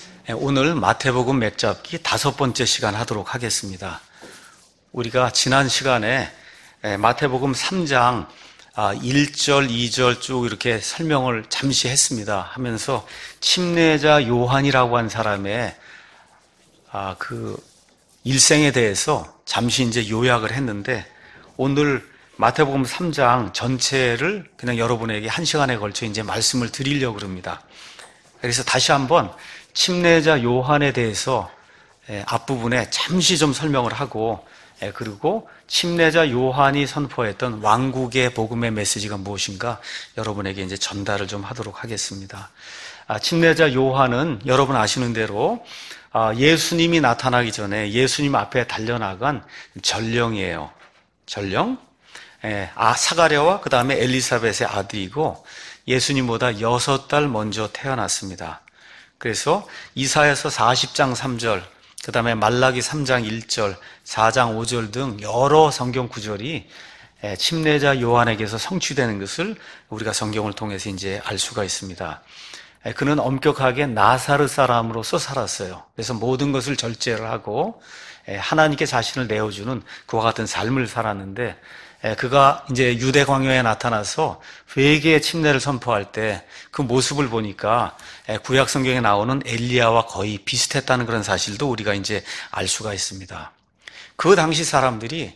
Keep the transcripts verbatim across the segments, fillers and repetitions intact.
오늘 마태복음 맥잡기 다섯 번째 시간 하도록 하겠습니다. 우리가 지난 시간에 마태복음 삼 장 일 절, 이 절 쭉 이렇게 설명을 잠시 했습니다. 하면서 침례자 요한이라고 한 사람의 그 일생에 대해서 잠시 이제 요약을 했는데, 오늘 마태복음 삼 장 전체를 그냥 여러분에게 한 시간에 걸쳐 이제 말씀을 드리려고 합니다. 그래서 다시 한번 침례자 요한에 대해서 앞부분에 잠시 좀 설명을 하고, 그리고 침례자 요한이 선포했던 왕국의 복음의 메시지가 무엇인가 여러분에게 이제 전달을 좀 하도록 하겠습니다. 침례자 요한은 여러분 아시는 대로 예수님이 나타나기 전에 예수님 앞에 달려나간 전령이에요. 전령? 아, 사가랴와 그 다음에 엘리사벳의 아들이고 예수님보다 여섯 달 먼저 태어났습니다. 그래서 이사야서 사십 장 삼 절, 그 다음에 말라기 삼 장 일 절, 사 장 오 절 등 여러 성경 구절이 침례자 요한에게서 성취되는 것을 우리가 성경을 통해서 이제 알 수가 있습니다. 그는 엄격하게 나사렛 사람으로서 살았어요. 그래서 모든 것을 절제를 하고 하나님께 자신을 내어주는 그와 같은 삶을 살았는데, 그가 이제 유대 광야에 나타나서 회개의 침례를 선포할 때 그 모습을 보니까 구약 성경에 나오는 엘리야와 거의 비슷했다는 그런 사실도 우리가 이제 알 수가 있습니다. 그 당시 사람들이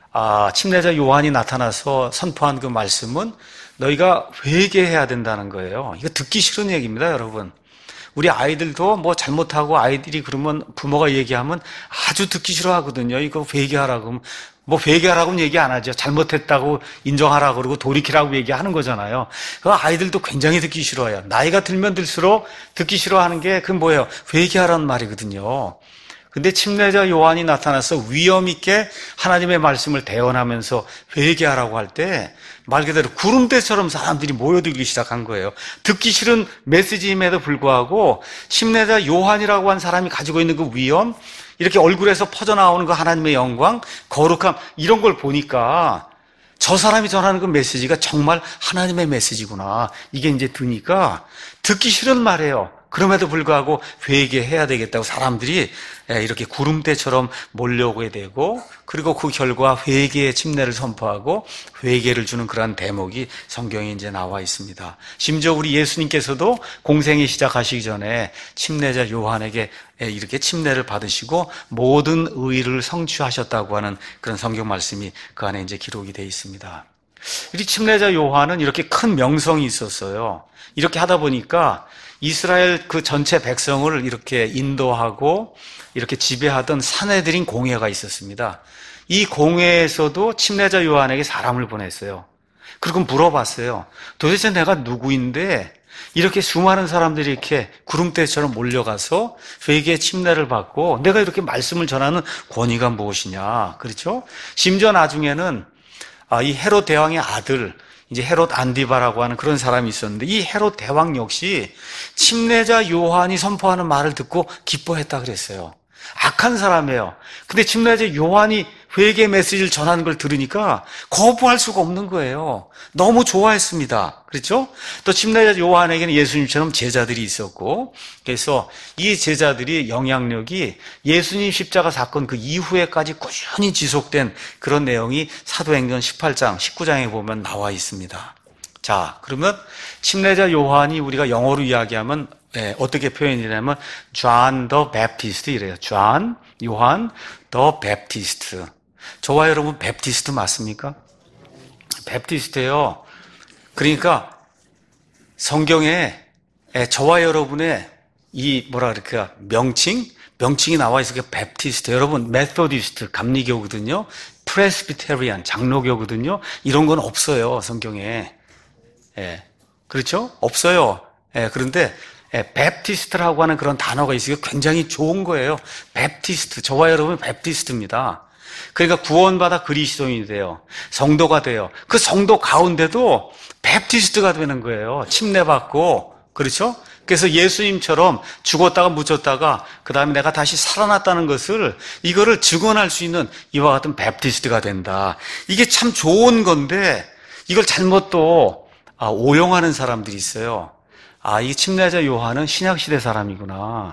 아, 침례자 요한이 나타나서 선포한 그 말씀은 너희가 회개해야 된다는 거예요. 이거 듣기 싫은 얘기입니다, 여러분. 우리 아이들도 뭐 잘못하고 아이들이 그러면 부모가 얘기하면 아주 듣기 싫어하거든요. 이거 회개하라고 하면 뭐 회개하라고는 얘기 안 하죠. 잘못했다고 인정하라고 그러고 돌이키라고 얘기하는 거잖아요. 그 아이들도 굉장히 듣기 싫어해요. 나이가 들면 들수록 듣기 싫어하는 게 그 뭐예요? 회개하라는 말이거든요. 근데 침례자 요한이 나타나서 위험 있게 하나님의 말씀을 대언하면서 회개하라고 할 때 말 그대로 구름대처럼 사람들이 모여들기 시작한 거예요. 듣기 싫은 메시지임에도 불구하고 침례자 요한이라고 한 사람이 가지고 있는 그 위험, 이렇게 얼굴에서 퍼져나오는 그 하나님의 영광, 거룩함, 이런 걸 보니까 저 사람이 전하는 그 메시지가 정말 하나님의 메시지구나, 이게 이제 드니까 듣기 싫은 말이에요. 그럼에도 불구하고 회개해야 되겠다고 사람들이 이렇게 구름대처럼 몰려오게 되고, 그리고 그 결과 회개의 침례를 선포하고 회개를 주는 그러한 대목이 성경에 이제 나와 있습니다. 심지어 우리 예수님께서도 공생이 시작하시기 전에 침례자 요한에게 이렇게 침례를 받으시고 모든 의를 성취하셨다고 하는 그런 성경 말씀이 그 안에 이제 기록이 되어 있습니다. 이 침례자 요한은 이렇게 큰 명성이 있었어요. 이렇게 하다 보니까 이스라엘 그 전체 백성을 이렇게 인도하고 이렇게 지배하던 산헤드린 공회가 있었습니다. 이 공회에서도 침례자 요한에게 사람을 보냈어요. 그리고 물어봤어요. 도대체 내가 누구인데 이렇게 수많은 사람들이 이렇게 구름대처럼 몰려가서 회개의 침례를 받고 내가 이렇게 말씀을 전하는 권위가 무엇이냐. 그렇죠? 심지어 나중에는 이 헤롯 대왕의 아들, 이제 헤롯 안디바라고 하는 그런 사람이 있었는데, 이 헤롯 대왕 역시 침례자 요한이 선포하는 말을 듣고 기뻐했다 그랬어요. 악한 사람이에요. 근데 침례자 요한이 회개 메시지를 전하는 걸 들으니까 거부할 수가 없는 거예요. 너무 좋아했습니다. 그렇죠? 또 침례자 요한에게는 예수님처럼 제자들이 있었고, 그래서 이 제자들이 영향력이 예수님 십자가 사건 그 이후에까지 꾸준히 지속된 그런 내용이 사도행전 십팔 장, 십구 장에 보면 나와 있습니다. 자, 그러면 침례자 요한이 우리가 영어로 이야기하면 네, 어떻게 표현이냐면 John the Baptist 이래요. John, 요한 the Baptist. 저와 여러분 베프티스트 맞습니까? 베프티스트예요. 그러니까 성경에 저와 여러분의 이 뭐라 그럴까 명칭, 명칭이 나와 있어요. 베프티스트. 여러분 메소디스트 감리교거든요. 프레스비테리안 장로교거든요. 이런 건 없어요, 성경에. 예, 그렇죠? 없어요. 예, 그런데 베프티스트라고 하는 그런 단어가 있으니까 굉장히 좋은 거예요. 베프티스트, 저와 여러분 베프티스트입니다. 그러니까 구원받아 그리스도인이 돼요. 성도가 돼요. 그 성도 가운데도 베프티스트가 되는 거예요. 침례받고, 그렇죠? 그래서 예수님처럼 죽었다가 묻혔다가 그 다음에 내가 다시 살아났다는 것을, 이거를 증언할 수 있는 이와 같은 베프티스트가 된다. 이게 참 좋은 건데 이걸 잘못 또 아, 오용하는 사람들이 있어요. 아, 이 침례자 요한은 신약시대 사람이구나.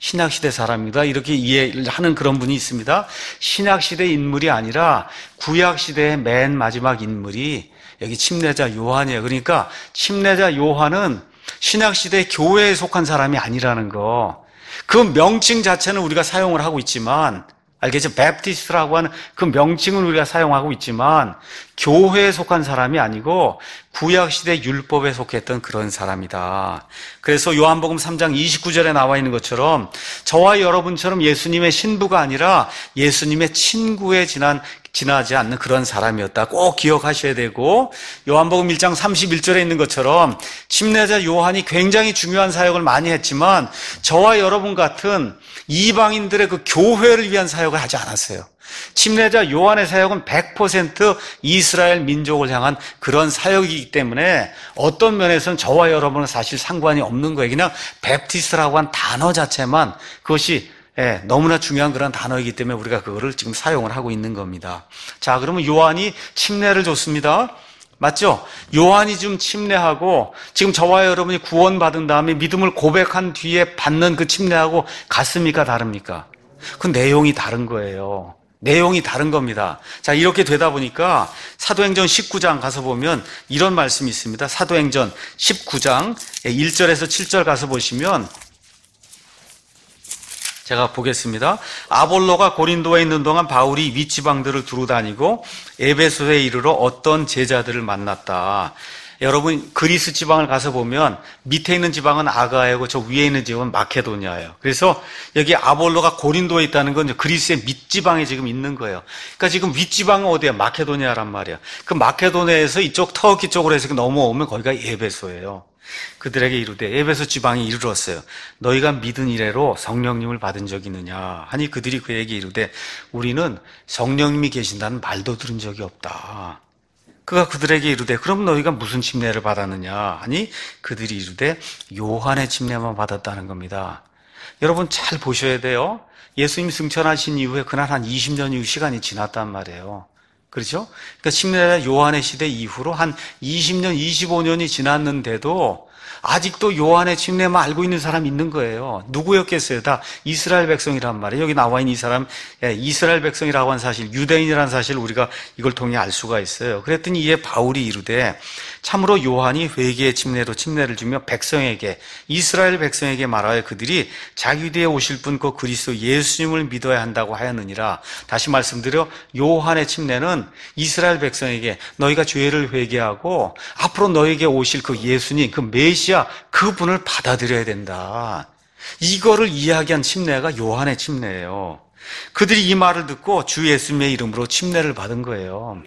신약시대 사람이다 이렇게 이해를 하는 그런 분이 있습니다. 신약시대 인물이 아니라 구약시대의 맨 마지막 인물이 여기 침례자 요한이에요. 그러니까 침례자 요한은 신약시대 교회에 속한 사람이 아니라는 거. 그 명칭 자체는 우리가 사용을 하고 있지만, 알겠죠? 베프티스트라고 하는 그 명칭은 우리가 사용하고 있지만 교회에 속한 사람이 아니고 구약시대 율법에 속했던 그런 사람이다. 그래서 요한복음 삼 장 이십구 절에 나와 있는 것처럼 저와 여러분처럼 예수님의 신부가 아니라 예수님의 친구에 지난 지나지 않는 그런 사람이었다. 꼭 기억하셔야 되고, 요한복음 일 장 삼십일 절에 있는 것처럼 침례자 요한이 굉장히 중요한 사역을 많이 했지만 저와 여러분 같은 이방인들의 그 교회를 위한 사역을 하지 않았어요. 침례자 요한의 사역은 백 퍼센트 이스라엘 민족을 향한 그런 사역이기 때문에 어떤 면에서는 저와 여러분은 사실 상관이 없는 거예요. 그냥 베프티스트라고 한 단어 자체만 그것이 예, 너무나 중요한 그런 단어이기 때문에 우리가 그거를 지금 사용을 하고 있는 겁니다. 자, 그러면 요한이 침례를 줬습니다. 맞죠? 요한이 좀 침례하고 지금 저와 여러분이 구원받은 다음에 믿음을 고백한 뒤에 받는 그 침례하고 같습니까? 다릅니까? 그 내용이 다른 거예요. 내용이 다른 겁니다. 자, 이렇게 되다 보니까 사도행전 십구 장 가서 보면 이런 말씀이 있습니다. 사도행전 십구 장 일 절에서 칠 절 가서 보시면 제가 보겠습니다. 아볼로가 고린도에 있는 동안 바울이 윗지방들을 두루 다니고 에베소에 이르러 어떤 제자들을 만났다. 여러분 그리스 지방을 가서 보면 밑에 있는 지방은 아가야고 저 위에 있는 지방은 마케도니아예요. 그래서 여기 아볼로가 고린도에 있다는 건 그리스의 밑지방에 지금 있는 거예요. 그러니까 지금 윗지방은 어디야? 마케도니아란 말이야. 그 마케도니아에서 이쪽 터키 쪽으로 해서 넘어오면 거기가 에베소예요. 그들에게 이르되 에베소 지방에 이르렀어요. 너희가 믿은 이래로 성령님을 받은 적이 있느냐 하니 그들이 그에게 이르되 우리는 성령님이 계신다는 말도 들은 적이 없다. 그가 그들에게 이르되 그럼 너희가 무슨 침례를 받았느냐 하니 그들이 이르되 요한의 침례만 받았다는 겁니다. 여러분 잘 보셔야 돼요. 예수님 승천하신 이후에 그날 한 이십 년 이후 시간이 지났단 말이에요. 그렇죠? 그러니까 침례자 요한의 시대 이후로 한 이십 년, 이십오 년이 지났는데도 아직도 요한의 침례만 알고 있는 사람이 있는 거예요. 누구였겠어요? 다 이스라엘 백성이란 말이에요. 여기 나와 있는 이 사람, 이스라엘 백성이라고 한 사실, 유대인이라는 사실을 우리가 이걸 통해 알 수가 있어요. 그랬더니 이에 바울이 이르되 참으로 요한이 회개의 침례로 침례를 주며 백성에게, 이스라엘 백성에게 말하여 그들이 자기 뒤에 오실 분 그 그리스도 예수님을 믿어야 한다고 하였느니라. 다시 말씀드려 요한의 침례는 이스라엘 백성에게 너희가 죄를 회개하고 앞으로 너에게 오실 그 예수님, 그 메시아 그분을 받아들여야 된다. 이거를 이야기한 침례가 요한의 침례예요. 그들이 이 말을 듣고 주 예수님의 이름으로 침례를 받은 거예요.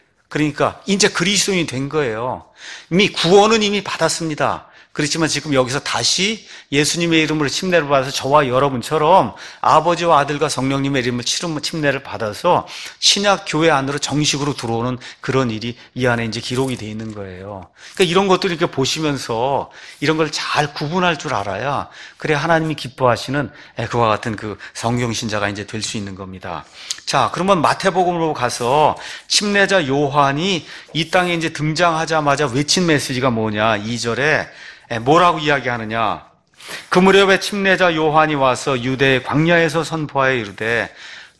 그러니까 이제 그리스도인이 된 거예요. 이미 구원은 이미 받았습니다. 그렇지만 지금 여기서 다시 예수님의 이름으로 침례를 받아서 저와 여러분처럼 아버지와 아들과 성령님의 이름으로 침례를 받아서 신약 교회 안으로 정식으로 들어오는 그런 일이 이 안에 이제 기록이 되어 있는 거예요. 그러니까 이런 것들을 이렇게 보시면서 이런 걸 잘 구분할 줄 알아야 그래 하나님이 기뻐하시는 그와 같은 그 성경 신자가 이제 될 수 있는 겁니다. 자, 그러면 마태복음으로 가서 침례자 요한이 이 땅에 이제 등장하자마자 외친 메시지가 뭐냐? 이 절에 뭐라고 이야기하느냐? 그 무렵에 침례자 요한이 와서 유대의 광야에서 선포하여 이르되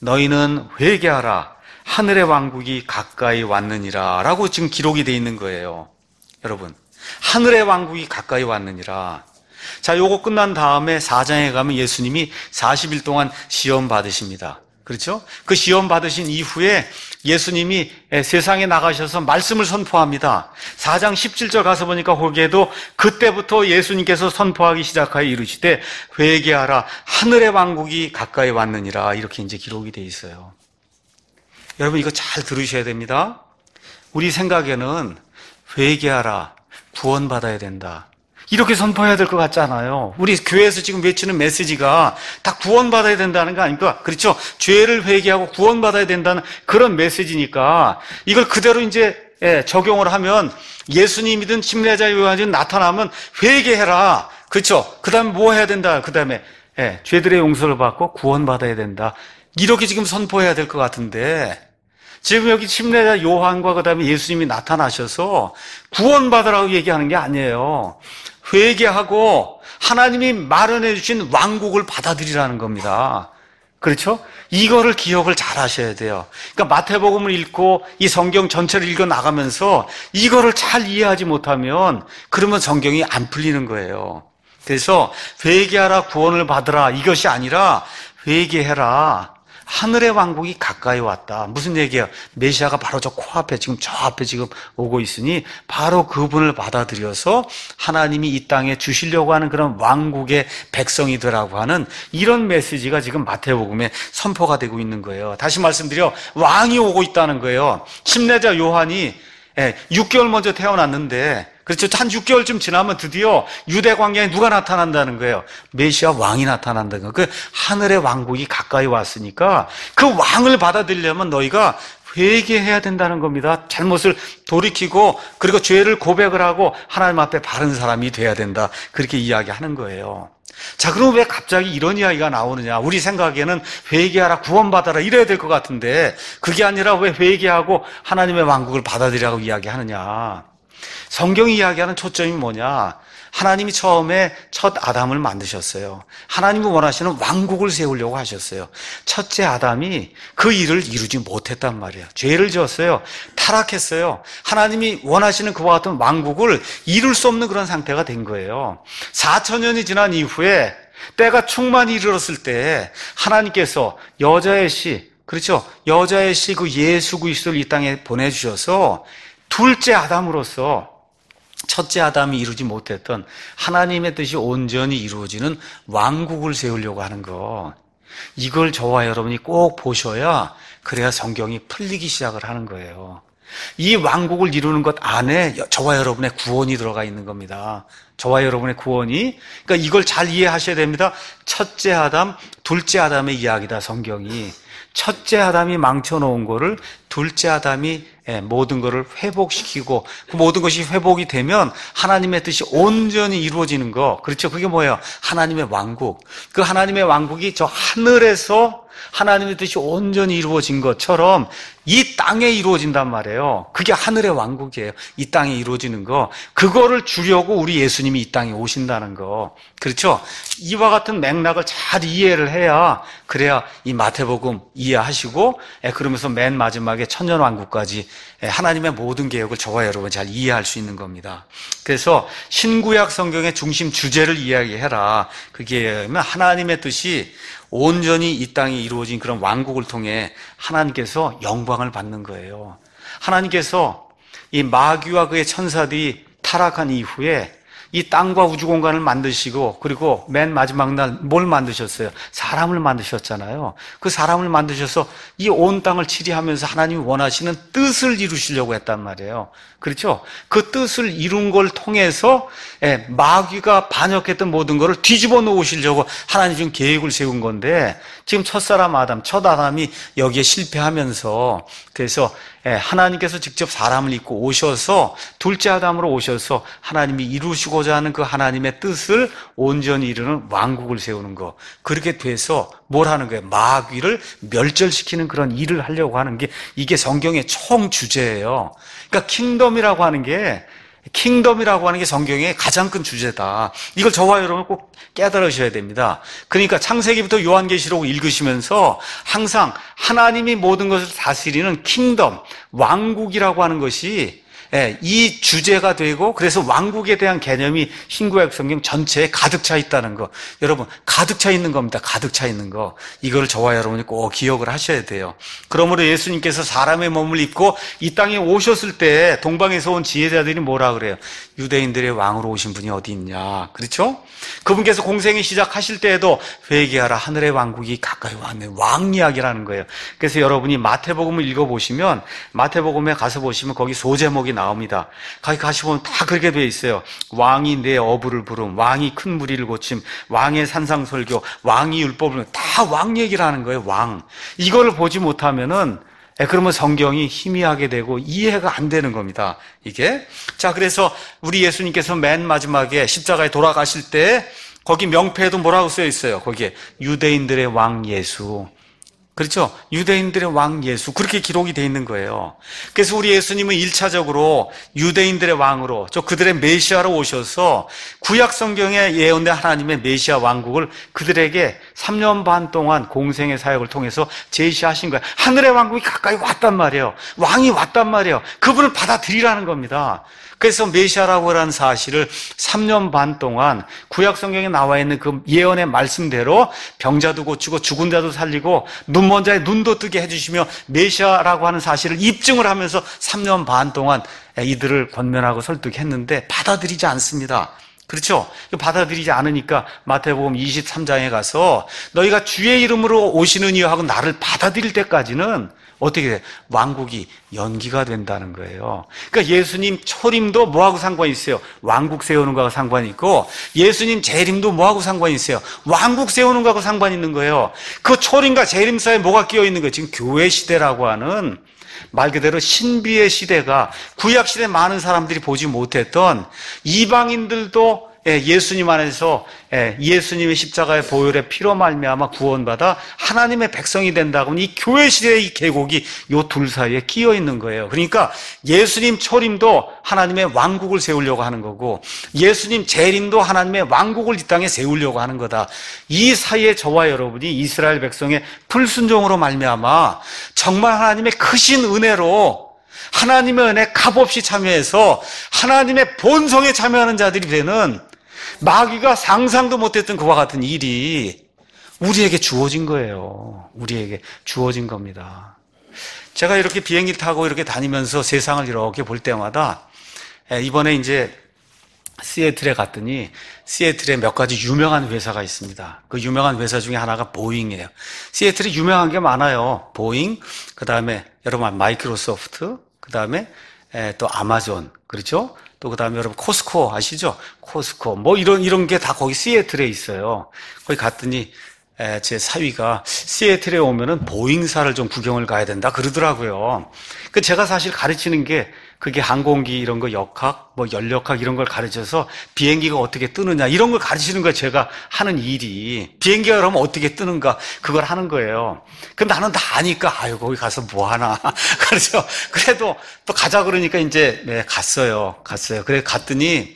너희는 회개하라 하늘의 왕국이 가까이 왔느니라 라고 지금 기록이 되어 있는 거예요. 여러분, 하늘의 왕국이 가까이 왔느니라. 자, 요거 끝난 다음에 사 장에 가면 예수님이 사십 일 동안 시험 받으십니다. 그렇죠? 그 시험 받으신 이후에 예수님이 세상에 나가셔서 말씀을 선포합니다. 사 장 십칠 절 가서 보니까 거기에도 그때부터 예수님께서 선포하기 시작하여 이르시되 회개하라 하늘의 왕국이 가까이 왔느니라 이렇게 이제 기록이 돼 있어요. 여러분 이거 잘 들으셔야 됩니다. 우리 생각에는 회개하라 구원받아야 된다 이렇게 선포해야 될 것 같잖아요. 우리 교회에서 지금 외치는 메시지가 다 구원받아야 된다는 거 아닙니까? 그렇죠? 죄를 회개하고 구원받아야 된다는 그런 메시지니까 이걸 그대로 이제 적용을 하면 예수님이든 침례자 요한이든 나타나면 회개해라. 그렇죠? 그 다음에 뭐 해야 된다? 그 다음에 죄들의 용서를 받고 구원받아야 된다. 이렇게 지금 선포해야 될 것 같은데 지금 여기 침례자 요한과 그 다음에 예수님이 나타나셔서 구원받으라고 얘기하는 게 아니에요. 회개하고 하나님이 마련해 주신 왕국을 받아들이라는 겁니다. 그렇죠? 이거를 기억을 잘 하셔야 돼요. 그러니까 마태복음을 읽고 이 성경 전체를 읽어 나가면서 이거를 잘 이해하지 못하면 그러면 성경이 안 풀리는 거예요. 그래서 회개하라 구원을 받으라 이것이 아니라 회개해라. 하늘의 왕국이 가까이 왔다. 무슨 얘기예요? 메시아가 바로 저 코앞에 지금 저 앞에 지금 오고 있으니 바로 그분을 받아들여서 하나님이 이 땅에 주시려고 하는 그런 왕국의 백성이 되라고 하는 이런 메시지가 지금 마태복음에 선포가 되고 있는 거예요. 다시 말씀드려 왕이 오고 있다는 거예요. 심례자 요한이 육 개월 먼저 태어났는데 그렇죠. 한 육 개월쯤 지나면 드디어 유대 광야에 누가 나타난다는 거예요? 메시아 왕이 나타난다는 거예요. 그 하늘의 왕국이 가까이 왔으니까 그 왕을 받아들이려면 너희가 회개해야 된다는 겁니다. 잘못을 돌이키고 그리고 죄를 고백을 하고 하나님 앞에 바른 사람이 돼야 된다. 그렇게 이야기하는 거예요. 자, 그럼 왜 갑자기 이런 이야기가 나오느냐? 우리 생각에는 회개하라, 구원받아라 이래야 될 것 같은데 그게 아니라 왜 회개하고 하나님의 왕국을 받아들이라고 이야기하느냐? 성경이 이야기하는 초점이 뭐냐? 하나님이 처음에 첫 아담을 만드셨어요. 하나님이 원하시는 왕국을 세우려고 하셨어요. 첫째 아담이 그 일을 이루지 못했단 말이에요. 죄를 지었어요. 타락했어요. 하나님이 원하시는 그와 같은 왕국을 이룰 수 없는 그런 상태가 된 거예요. 사천 년이 지난 이후에 때가 충만히 이르렀을 때 하나님께서 여자의 씨, 그렇죠? 여자의 씨 그 예수 그리스도를 이 땅에 보내주셔서 둘째 아담으로서 첫째 아담이 이루지 못했던 하나님의 뜻이 온전히 이루어지는 왕국을 세우려고 하는 거, 이걸 저와 여러분이 꼭 보셔야 그래야 성경이 풀리기 시작을 하는 거예요. 이 왕국을 이루는 것 안에 저와 여러분의 구원이 들어가 있는 겁니다. 저와 여러분의 구원이, 그러니까 이걸 잘 이해하셔야 됩니다. 첫째 아담, 둘째 아담의 이야기다, 성경이. 첫째 아담이 망쳐놓은 거를 둘째 아담이 모든 것을 회복시키고 그 모든 것이 회복이 되면 하나님의 뜻이 온전히 이루어지는 거. 그렇죠? 그게 뭐예요? 하나님의 왕국. 그 하나님의 왕국이 저 하늘에서 하나님의 뜻이 온전히 이루어진 것처럼 이 땅에 이루어진단 말이에요. 그게 하늘의 왕국이에요. 이 땅에 이루어지는 거. 그거를 주려고 우리 예수님이 이 땅에 오신다는 거. 그렇죠? 이와 같은 맥락을 잘 이해를 해야, 그래야 이 마태복음 이해하시고, 그러면서 맨 마지막에 천년왕국까지 하나님의 모든 계획을 저와 여러분 잘 이해할 수 있는 겁니다. 그래서 신구약 성경의 중심 주제를 이야기해라. 그게 하나님의 뜻이 온전히 이 땅에 이루어진 그런 왕국을 통해 하나님께서 영광을 받는 거예요. 하나님께서 이 마귀와 그의 천사들이 타락한 이후에 이 땅과 우주 공간을 만드시고, 그리고 맨 마지막 날 뭘 만드셨어요? 사람을 만드셨잖아요. 그 사람을 만드셔서 이 온 땅을 치리하면서 하나님이 원하시는 뜻을 이루시려고 했단 말이에요. 그렇죠? 그 뜻을 이룬 걸 통해서 마귀가 반역했던 모든 것을 뒤집어 놓으시려고 하나님 지금 계획을 세운 건데, 지금 첫사람 아담, 첫 아담이 여기에 실패하면서, 그래서 하나님께서 직접 사람을 입고 오셔서 둘째 아담으로 오셔서 하나님이 이루시고자 하는 그 하나님의 뜻을 온전히 이루는 왕국을 세우는 거. 그렇게 돼서 뭘 하는 거예요? 마귀를 멸절시키는 그런 일을 하려고 하는 게, 이게 성경의 총 주제예요. 그러니까 킹덤이라고 하는 게 킹덤이라고 하는 게 성경의 가장 큰 주제다. 이걸 저와 여러분 꼭 깨달으셔야 됩니다. 그러니까 창세기부터 요한계시록 읽으시면서 항상 하나님이 모든 것을 다스리는 킹덤, 왕국이라고 하는 것이 이 주제가 되고, 그래서 왕국에 대한 개념이 신구약 성경 전체에 가득 차 있다는 거. 여러분, 가득 차 있는 겁니다. 가득 차 있는 거. 이걸 저와 여러분이 꼭 기억을 하셔야 돼요. 그러므로 예수님께서 사람의 몸을 입고 이 땅에 오셨을 때 동방에서 온 지혜자들이 뭐라 그래요? 유대인들의 왕으로 오신 분이 어디 있냐. 그렇죠? 그분께서 공생이 시작하실 때에도 회개하라, 하늘의 왕국이 가까이 왔네. 왕 이야기라는 거예요. 그래서 여러분이 마태복음을 읽어보시면, 마태복음에 가서 보시면 거기 소제목이 나옵니다. 거기 가시보면 다 그렇게 되어 있어요. 왕이 내 어부를 부름, 왕이 큰 무리를 고침, 왕의 산상설교, 왕이 율법을, 다 왕 얘기를 하는 거예요. 왕. 이거를 보지 못하면은 그러면 성경이 희미하게 되고 이해가 안 되는 겁니다. 이게. 자, 그래서 우리 예수님께서 맨 마지막에 십자가에 돌아가실 때 거기 명패에도 뭐라고 써 있어요? 거기에 유대인들의 왕 예수. 그렇죠? 유대인들의 왕 예수, 그렇게 기록이 되어 있는 거예요. 그래서 우리 예수님은 일차적으로 유대인들의 왕으로, 저 그들의 메시아로 오셔서 구약 성경에 예언된 하나님의 메시아 왕국을 그들에게 삼 년 반 동안 공생의 사역을 통해서 제시하신 거예요. 하늘의 왕국이 가까이 왔단 말이에요. 왕이 왔단 말이에요. 그분을 받아들이라는 겁니다. 그래서 메시아라고 하는 사실을 삼 년 반 동안 구약 성경에 나와 있는 그 예언의 말씀대로 병자도 고치고 죽은 자도 살리고 눈먼 자의 눈도 뜨게 해주시며 메시아라고 하는 사실을 입증을 하면서 삼 년 반 동안 이들을 권면하고 설득했는데 받아들이지 않습니다. 그렇죠? 받아들이지 않으니까 마태복음 이십삼 장에 가서 너희가 주의 이름으로 오시는 이여 하고 나를 받아들일 때까지는 어떻게 돼? 왕국이 연기가 된다는 거예요. 그러니까 예수님 초림도 뭐하고 상관이 있어요? 왕국 세우는 거하고 상관이 있고, 예수님 재림도 뭐하고 상관이 있어요? 왕국 세우는 거하고 상관이 있는 거예요. 그 초림과 재림 사이에 뭐가 끼어 있는 거예요? 지금 교회 시대라고 하는 말 그대로 신비의 시대가, 구약 시대 많은 사람들이 보지 못했던, 이방인들도 예수님 안에서 예수님의 십자가의 보혈의 피로 말미암아 구원받아 하나님의 백성이 된다고 하면 이 교회 시대의 이 계곡이 요 둘 사이에 끼어 있는 거예요. 그러니까 예수님 초림도 하나님의 왕국을 세우려고 하는 거고, 예수님 재림도 하나님의 왕국을 이 땅에 세우려고 하는 거다. 이 사이에 저와 여러분이 이스라엘 백성의 불순종으로 말미암아 정말 하나님의 크신 은혜로 하나님의 은혜 값없이 참여해서 하나님의 본성에 참여하는 자들이 되는, 마귀가 상상도 못했던 그와 같은 일이 우리에게 주어진 거예요. 우리에게 주어진 겁니다. 제가 이렇게 비행기 타고 이렇게 다니면서 세상을 이렇게 볼 때마다, 이번에 이제 시애틀에 갔더니 시애틀에 몇 가지 유명한 회사가 있습니다. 그 유명한 회사 중에 하나가 보잉이에요. 시애틀에 유명한 게 많아요. 보잉, 그 다음에 여러분 마이크로소프트, 그 다음에 또 아마존, 그렇죠? 또 그 다음에 여러분 코스코 아시죠? 코스코 뭐 이런 이런 게 다 거기 시애틀에 있어요. 거기 갔더니 에, 제 사위가 시애틀에 오면은 보잉사를 좀 구경을 가야 된다 그러더라고요. 그 제가 사실 가르치는 게 그게 항공기 이런 거 역학, 뭐 연력학 이런 걸 가르쳐서 비행기가 어떻게 뜨느냐 이런 걸 가르치는 거예요. 제가 하는 일이 비행기가 그러면 어떻게 뜨는가 그걸 하는 거예요. 근데 나는 다 아니까 아유 거기 가서 뭐 하나 그렇죠. 그래도 또 가자 그러니까 이제 네, 갔어요. 갔어요. 그래 갔더니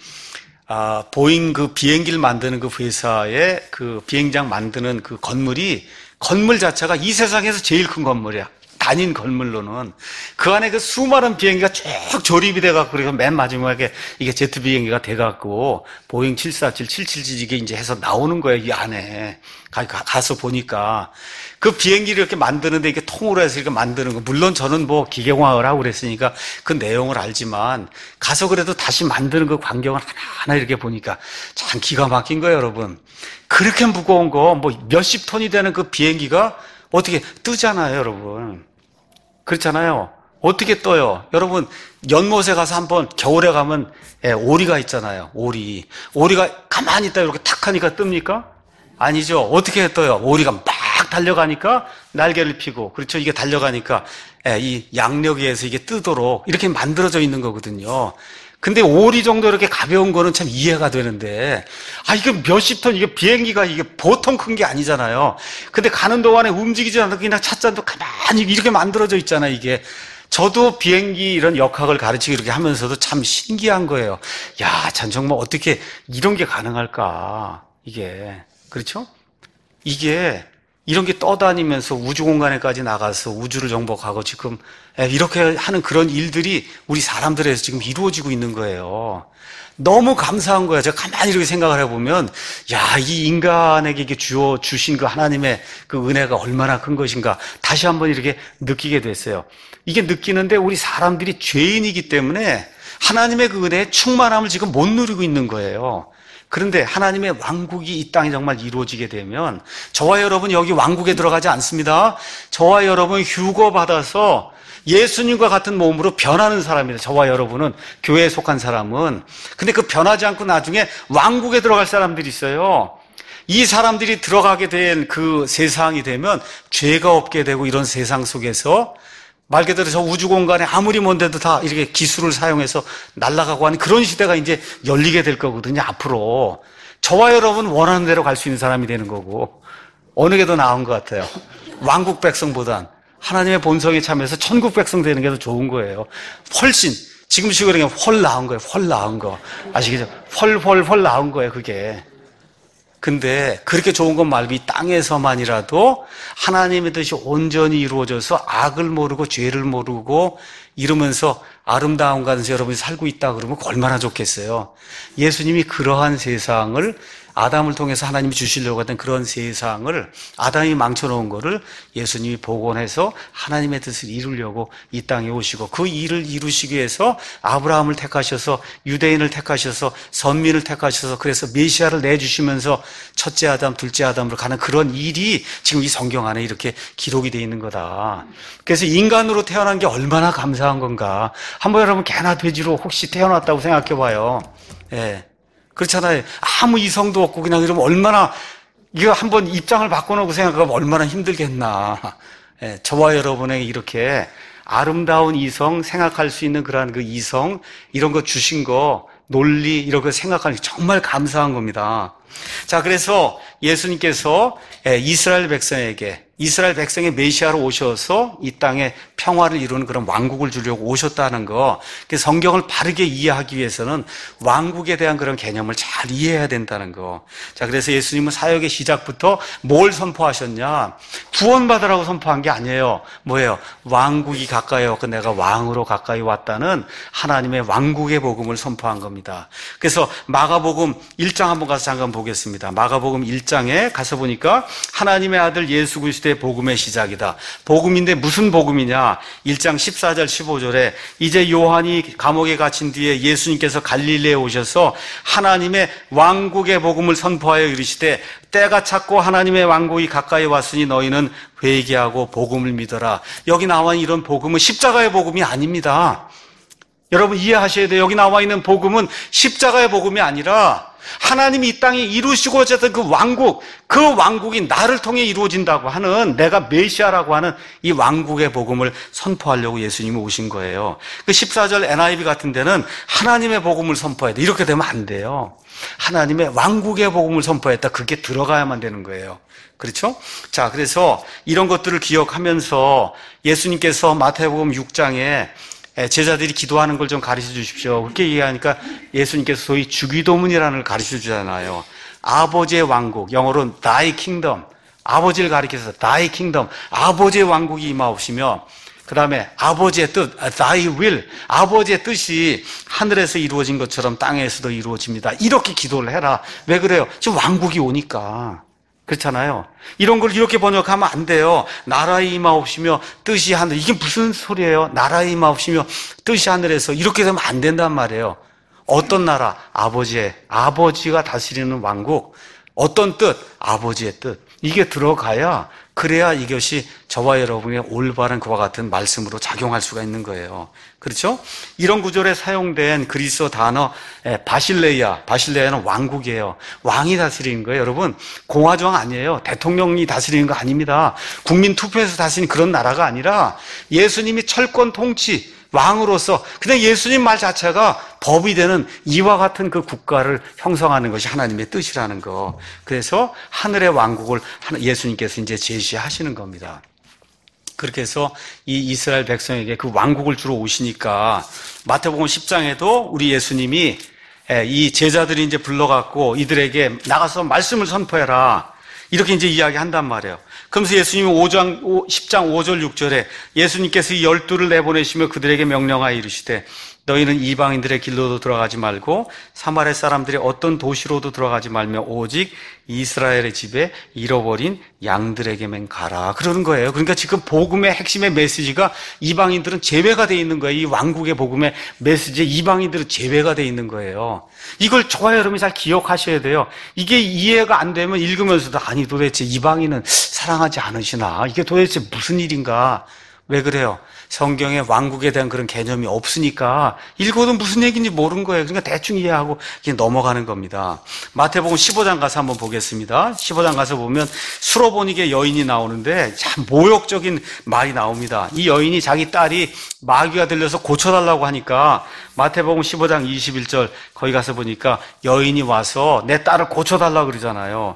아, 보잉 그 비행기를 만드는 그 회사의 그 비행장 만드는 그 건물이 건물 자체가 이 세상에서 제일 큰 건물이야. 단인 건물로는 그 안에 그 수많은 비행기가 쭉 조립이 돼갖고 그래서 맨 마지막에 이게 제트 비행기가 돼갖고 보잉 칠사칠, 칠칠칠 이게 이제 해서 나오는 거예요. 이 안에 가, 가, 가서 보니까 그 비행기를 이렇게 만드는데 이게 통으로 해서 이렇게 만드는 거 물론 저는 뭐 기계공학을 하고 그랬으니까 그 내용을 알지만 가서 그래도 다시 만드는 그 광경을 하나하나 이렇게 보니까 참 기가 막힌 거예요, 여러분. 그렇게 무거운 거 뭐 몇십 톤이 되는 그 비행기가 어떻게 뜨잖아요, 여러분. 그렇잖아요. 어떻게 떠요? 여러분 연못에 가서 한번 겨울에 가면 예, 오리가 있잖아요. 오리. 오리가 가만히 있다 이렇게 탁 하니까 뜹니까? 아니죠. 어떻게 떠요? 오리가 막 달려가니까 날개를 펴고 그렇죠. 이게 달려가니까 예, 이 양력에 의해서 이게 뜨도록 이렇게 만들어져 있는 거거든요. 근데 오리 정도 이렇게 가벼운 거는 참 이해가 되는데, 아, 이게 몇십 톤, 이게 비행기가 이게 보통 큰 게 아니잖아요. 근데 가는 동안에 움직이지 않고 그냥 찻잔도 가만히 이렇게 만들어져 있잖아요, 이게. 저도 비행기 이런 역학을 가르치고 이렇게 하면서도 참 신기한 거예요. 야, 참 정말 어떻게 이런 게 가능할까, 이게. 그렇죠? 이게, 이런 게 떠다니면서 우주 공간에까지 나가서 우주를 정복하고 지금 이렇게 하는 그런 일들이 우리 사람들에서 지금 이루어지고 있는 거예요. 너무 감사한 거예요. 제가 가만히 이렇게 생각을 해보면, 야, 이 인간에게 이게 주어 주신 그 하나님의 그 은혜가 얼마나 큰 것인가 다시 한번 이렇게 느끼게 됐어요. 이게 느끼는데 우리 사람들이 죄인이기 때문에 하나님의 그 은혜의 충만함을 지금 못 누리고 있는 거예요. 그런데 하나님의 왕국이 이 땅에 정말 이루어지게 되면 저와 여러분 여기 왕국에 들어가지 않습니다. 저와 여러분 휴거 받아서 예수님과 같은 몸으로 변하는 사람입니다. 저와 여러분은 교회에 속한 사람은. 근데 그 변하지 않고 나중에 왕국에 들어갈 사람들이 있어요. 이 사람들이 들어가게 된 그 세상이 되면 죄가 없게 되고 이런 세상 속에서 말 그대로 저 우주 공간에 아무리 먼데도 다 이렇게 기술을 사용해서 날아가고 하는 그런 시대가 이제 열리게 될 거거든요, 앞으로. 저와 여러분 원하는 대로 갈 수 있는 사람이 되는 거고. 어느 게 더 나은 것 같아요? 왕국 백성보단 하나님의 본성에 참여해서 천국 백성 되는 게 더 좋은 거예요. 훨씬 지금식으로 그냥 훨 나은 거예요. 훨 나은 거. 아시겠죠? 훨, 훨, 훨 나은 거예요, 그게. 근데 그렇게 좋은 것 말고 이 땅에서만이라도 하나님의 뜻이 온전히 이루어져서 악을 모르고 죄를 모르고 이러면서 아름다운 곳에서 여러분이 살고 있다 그러면 얼마나 좋겠어요. 예수님이 그러한 세상을 아담을 통해서 하나님이 주시려고 했던 그런 세상을 아담이 망쳐놓은 거를 예수님이 복원해서 하나님의 뜻을 이루려고 이 땅에 오시고 그 일을 이루시기 위해서 아브라함을 택하셔서 유대인을 택하셔서 선민을 택하셔서 그래서 메시아를 내주시면서 첫째 아담, 둘째 아담으로 가는 그런 일이 지금 이 성경 안에 이렇게 기록이 되어 있는 거다. 그래서 인간으로 태어난 게 얼마나 감사한 건가. 한번 여러분 개나 돼지로 혹시 태어났다고 생각해 봐요. 예. 그렇잖아요. 아무 이성도 없고 그냥 이러면 얼마나 이거 한번 입장을 바꿔놓고 생각하면 얼마나 힘들겠나. 예, 저와 여러분에게 이렇게 아름다운 이성, 생각할 수 있는 그러한 그 이성 이런 거 주신 거 논리 이런 거 생각하는 게 정말 감사한 겁니다. 자, 그래서 예수님께서 이스라엘 백성에게 이스라엘 백성의 메시아로 오셔서 이 땅에 평화를 이루는 그런 왕국을 주려고 오셨다는 거. 성경을 바르게 이해하기 위해서는 왕국에 대한 그런 개념을 잘 이해해야 된다는 거. 자, 그래서 예수님은 사역의 시작부터 뭘 선포하셨냐? 구원받으라고 선포한 게 아니에요. 뭐예요? 왕국이 가까이 왔고 내가 왕으로 가까이 왔다는 하나님의 왕국의 복음을 선포한 겁니다. 그래서 마가복음 일 장 한번 가서 잠깐 보겠습니다. 마가복음 일 장에 가서 보니까 하나님의 아들 예수 그리스도의 복음의 시작이다. 복음인데 무슨 복음이냐? 일 장 십사 절 십오 절에 이제 요한이 감옥에 갇힌 뒤에 예수님께서 갈릴리에 오셔서 하나님의 왕국의 복음을 선포하여 이르시되 때가 찼고 하나님의 왕국이 가까이 왔으니 너희는 회개하고 복음을 믿어라. 여기 나와 있는 이런 복음은 십자가의 복음이 아닙니다. 여러분 이해하셔야 돼요. 여기 나와 있는 복음은 십자가의 복음이 아니라 하나님이 이 땅에 이루시고자 했던 그 왕국, 그 왕국이 나를 통해 이루어진다고 하는 내가 메시아라고 하는 이 왕국의 복음을 선포하려고 예수님이 오신 거예요. 그 십사 절 엔 아이 비 같은 데는 하나님의 복음을 선포해야 돼. 이렇게 되면 안 돼요. 하나님의 왕국의 복음을 선포했다. 그게 들어가야만 되는 거예요. 그렇죠? 자, 그래서 이런 것들을 기억하면서 예수님께서 마태복음 육 장에 제자들이 기도하는 걸 좀 가르쳐 주십시오. 그렇게 얘기하니까 예수님께서 소위 주기도문이라는 걸 가르쳐 주잖아요. 아버지의 왕국, 영어로는 Thy Kingdom. 아버지를 가리켜서 Thy Kingdom. 아버지의 왕국이 임하옵시며 그 다음에 아버지의 뜻, Thy Will. 아버지의 뜻이 하늘에서 이루어진 것처럼 땅에서도 이루어집니다. 이렇게 기도를 해라. 왜 그래요? 지금 왕국이 오니까. 그렇잖아요. 이런 걸 이렇게 번역하면 안 돼요. 나라에 임하옵시며 뜻이 하늘. 이게 무슨 소리예요? 나라에 임하옵시며 뜻이 하늘에서. 이렇게 되면 안 된단 말이에요. 어떤 나라? 아버지의, 아버지가 다스리는 왕국. 어떤 뜻? 아버지의 뜻. 이게 들어가야, 그래야 이것이 저와 여러분의 올바른 그와 같은 말씀으로 작용할 수가 있는 거예요. 그렇죠? 이런 구절에 사용된 그리스어 단어 바실레이아, 바실레이아는 왕국이에요. 왕이 다스리는 거예요. 여러분, 공화정 아니에요. 대통령이 다스리는 거 아닙니다. 국민 투표에서 다스리는 그런 나라가 아니라 예수님이 철권 통치, 왕으로서 그냥 예수님 말 자체가 법이 되는 이와 같은 그 국가를 형성하는 것이 하나님의 뜻이라는 거. 그래서 하늘의 왕국을 예수님께서 이제 제시하시는 겁니다. 그렇게 해서 이 이스라엘 백성에게 그 왕국을 주러 오시니까 마태복음 십 장에도 우리 예수님이 이 제자들이 이제 불러갖고 이들에게 나가서 말씀을 선포해라. 이렇게 이제 이야기한단 말이에요. 그러면서 예수님이 오 장, 십 장 오 절 육 절에 예수님께서 이 열두를 내보내시며 그들에게 명령하여 이르시되 너희는 이방인들의 길로도 들어가지 말고 사마리아 사람들의 어떤 도시로도 들어가지 말며 오직 이스라엘의 집에 잃어버린 양들에게만 가라. 그러는 거예요. 그러니까 지금 복음의 핵심의 메시지가 이방인들은 제외가 돼 있는 거예요. 이 왕국의 복음의 메시지에 이방인들은 제외가 돼 있는 거예요. 이걸 저와 여러분이 잘 기억하셔야 돼요. 이게 이해가 안 되면 읽으면서도 아니 도대체 이방인은 사랑하지 않으시나? 이게 도대체 무슨 일인가? 왜 그래요? 성경에 왕국에 대한 그런 개념이 없으니까 읽어도 무슨 얘기인지 모르는 거예요. 그러니까 대충 이해하고 그냥 넘어가는 겁니다. 마태복음 십오 장 가서 한번 보겠습니다. 십오 장 가서 보면 수로보니게 여인이 나오는데 참 모욕적인 말이 나옵니다. 이 여인이 자기 딸이 마귀가 들려서 고쳐달라고 하니까 마태복음 십오 장 이십일 절 거기 가서 보니까 여인이 와서 내 딸을 고쳐달라고 그러잖아요.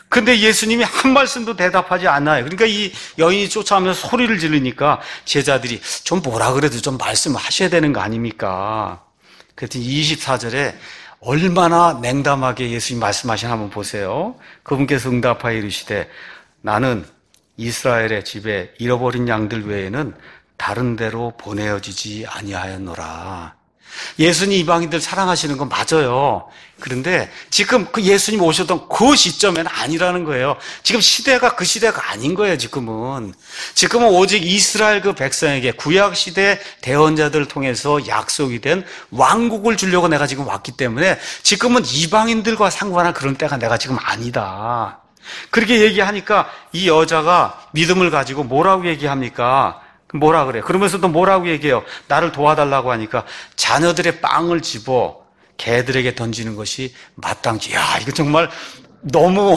근데 예수님이 한 말씀도 대답하지 않아요. 그러니까 이 여인이 쫓아오면서 소리를 지르니까 제자들이 좀 뭐라 그래도 좀 말씀하셔야 되는 거 아닙니까? 그랬더니 이십사 절에 얼마나 냉담하게 예수님 말씀하시나 한번 보세요. 그분께서 응답하여 이르시되 나는 이스라엘의 집에 잃어버린 양들 외에는 다른 데로 보내어지지 아니하였노라. 예수님 이방인들 사랑하시는 건 맞아요. 그런데 지금 그 예수님 오셨던 그 시점에는 아니라는 거예요. 지금 시대가 그 시대가 아닌 거예요, 지금은. 지금은 오직 이스라엘 그 백성에게 구약시대 대언자들을 통해서 약속이 된 왕국을 주려고 내가 지금 왔기 때문에 지금은 이방인들과 상관한 그런 때가 내가 지금 아니다. 그렇게 얘기하니까 이 여자가 믿음을 가지고 뭐라고 얘기합니까? 뭐라 그래요? 그러면서도 뭐라고 얘기해요? 나를 도와달라고 하니까 자녀들의 빵을 집어 개들에게 던지는 것이 마땅지. 야, 이거 정말 너무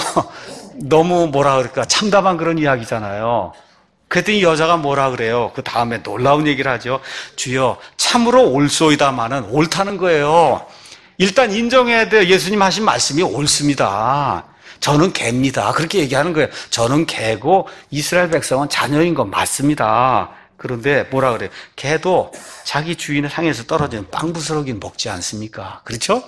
너무 뭐라 그럴까 참담한 그런 이야기잖아요. 그랬더니 여자가 뭐라 그래요? 그 다음에 놀라운 얘기를 하죠. 주여 참으로 옳소이다마는 옳다는 거예요. 일단 인정해야 돼요. 예수님 하신 말씀이 옳습니다. 저는 개입니다. 그렇게 얘기하는 거예요. 저는 개고 이스라엘 백성은 자녀인 건 맞습니다. 그런데 뭐라 그래요? 개도 자기 주인을 향해서 떨어지는 빵부스러기는 먹지 않습니까? 그렇죠?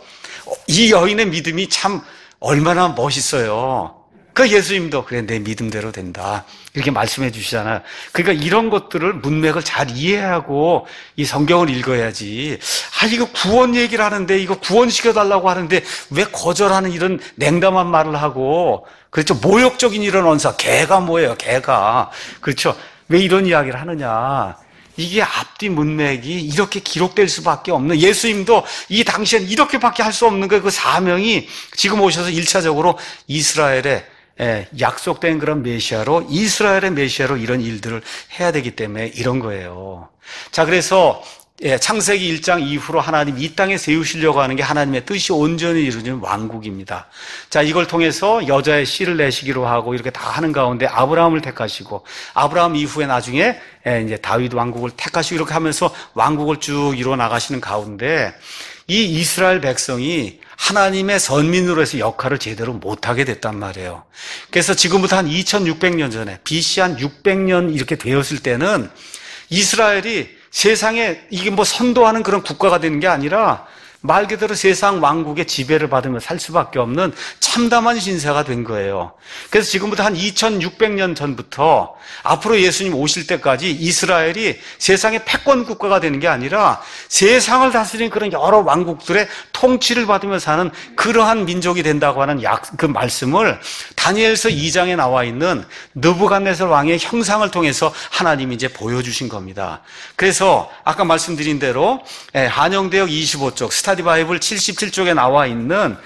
이 여인의 믿음이 참 얼마나 멋있어요. 그 예수님도 그래 내 믿음대로 된다 이렇게 말씀해 주시잖아요. 그러니까 이런 것들을 문맥을 잘 이해하고 이 성경을 읽어야지. 아 이거 구원 얘기를 하는데 이거 구원시켜달라고 하는데 왜 거절하는 이런 냉담한 말을 하고, 그렇죠? 모욕적인 이런 언사. 개가 뭐예요? 개가. 그렇죠? 왜 이런 이야기를 하느냐. 이게 앞뒤 문맥이 이렇게 기록될 수밖에 없는, 예수님도 이 당시엔 이렇게밖에 할 수 없는 거예요. 그 사명이 지금 오셔서 일차적으로 이스라엘의 예, 약속된 그런 메시아로, 이스라엘의 메시아로 이런 일들을 해야 되기 때문에 이런 거예요. 자, 그래서 예, 창세기 일 장 이후로 하나님 이 땅에 세우시려고 하는 게 하나님의 뜻이 온전히 이루어진 왕국입니다. 자, 이걸 통해서 여자의 씨를 내시기로 하고 이렇게 다 하는 가운데 아브라함을 택하시고, 아브라함 이후에 나중에 예, 이제 다윗 왕국을 택하시고 이렇게 하면서 왕국을 쭉 이루어 나가시는 가운데 이 이스라엘 백성이 하나님의 선민으로 해서 역할을 제대로 못하게 됐단 말이에요. 그래서 지금부터 한 이천육백 년 전에, 비씨 한 육백 년 이렇게 되었을 때는 이스라엘이 세상에 이게 뭐 선도하는 그런 국가가 되는 게 아니라 말 그대로 세상 왕국의 지배를 받으며 살 수밖에 없는 참담한 신세가 된 거예요. 그래서 지금부터 한 이천육백 년 전부터 앞으로 예수님 오실 때까지 이스라엘이 세상의 패권 국가가 되는 게 아니라 세상을 다스리는 그런 여러 왕국들의 통치를 받으며 사는 그러한 민족이 된다고 하는 약, 그 말씀을 다니엘서 이 장에 나와 있는 느부갓네살 왕의 형상을 통해서 하나님이 이제 보여주신 겁니다. 그래서 아까 말씀드린 대로 한영대역 이십오 쪽, 스타디 바이블 칠십칠 쪽에 나와 있는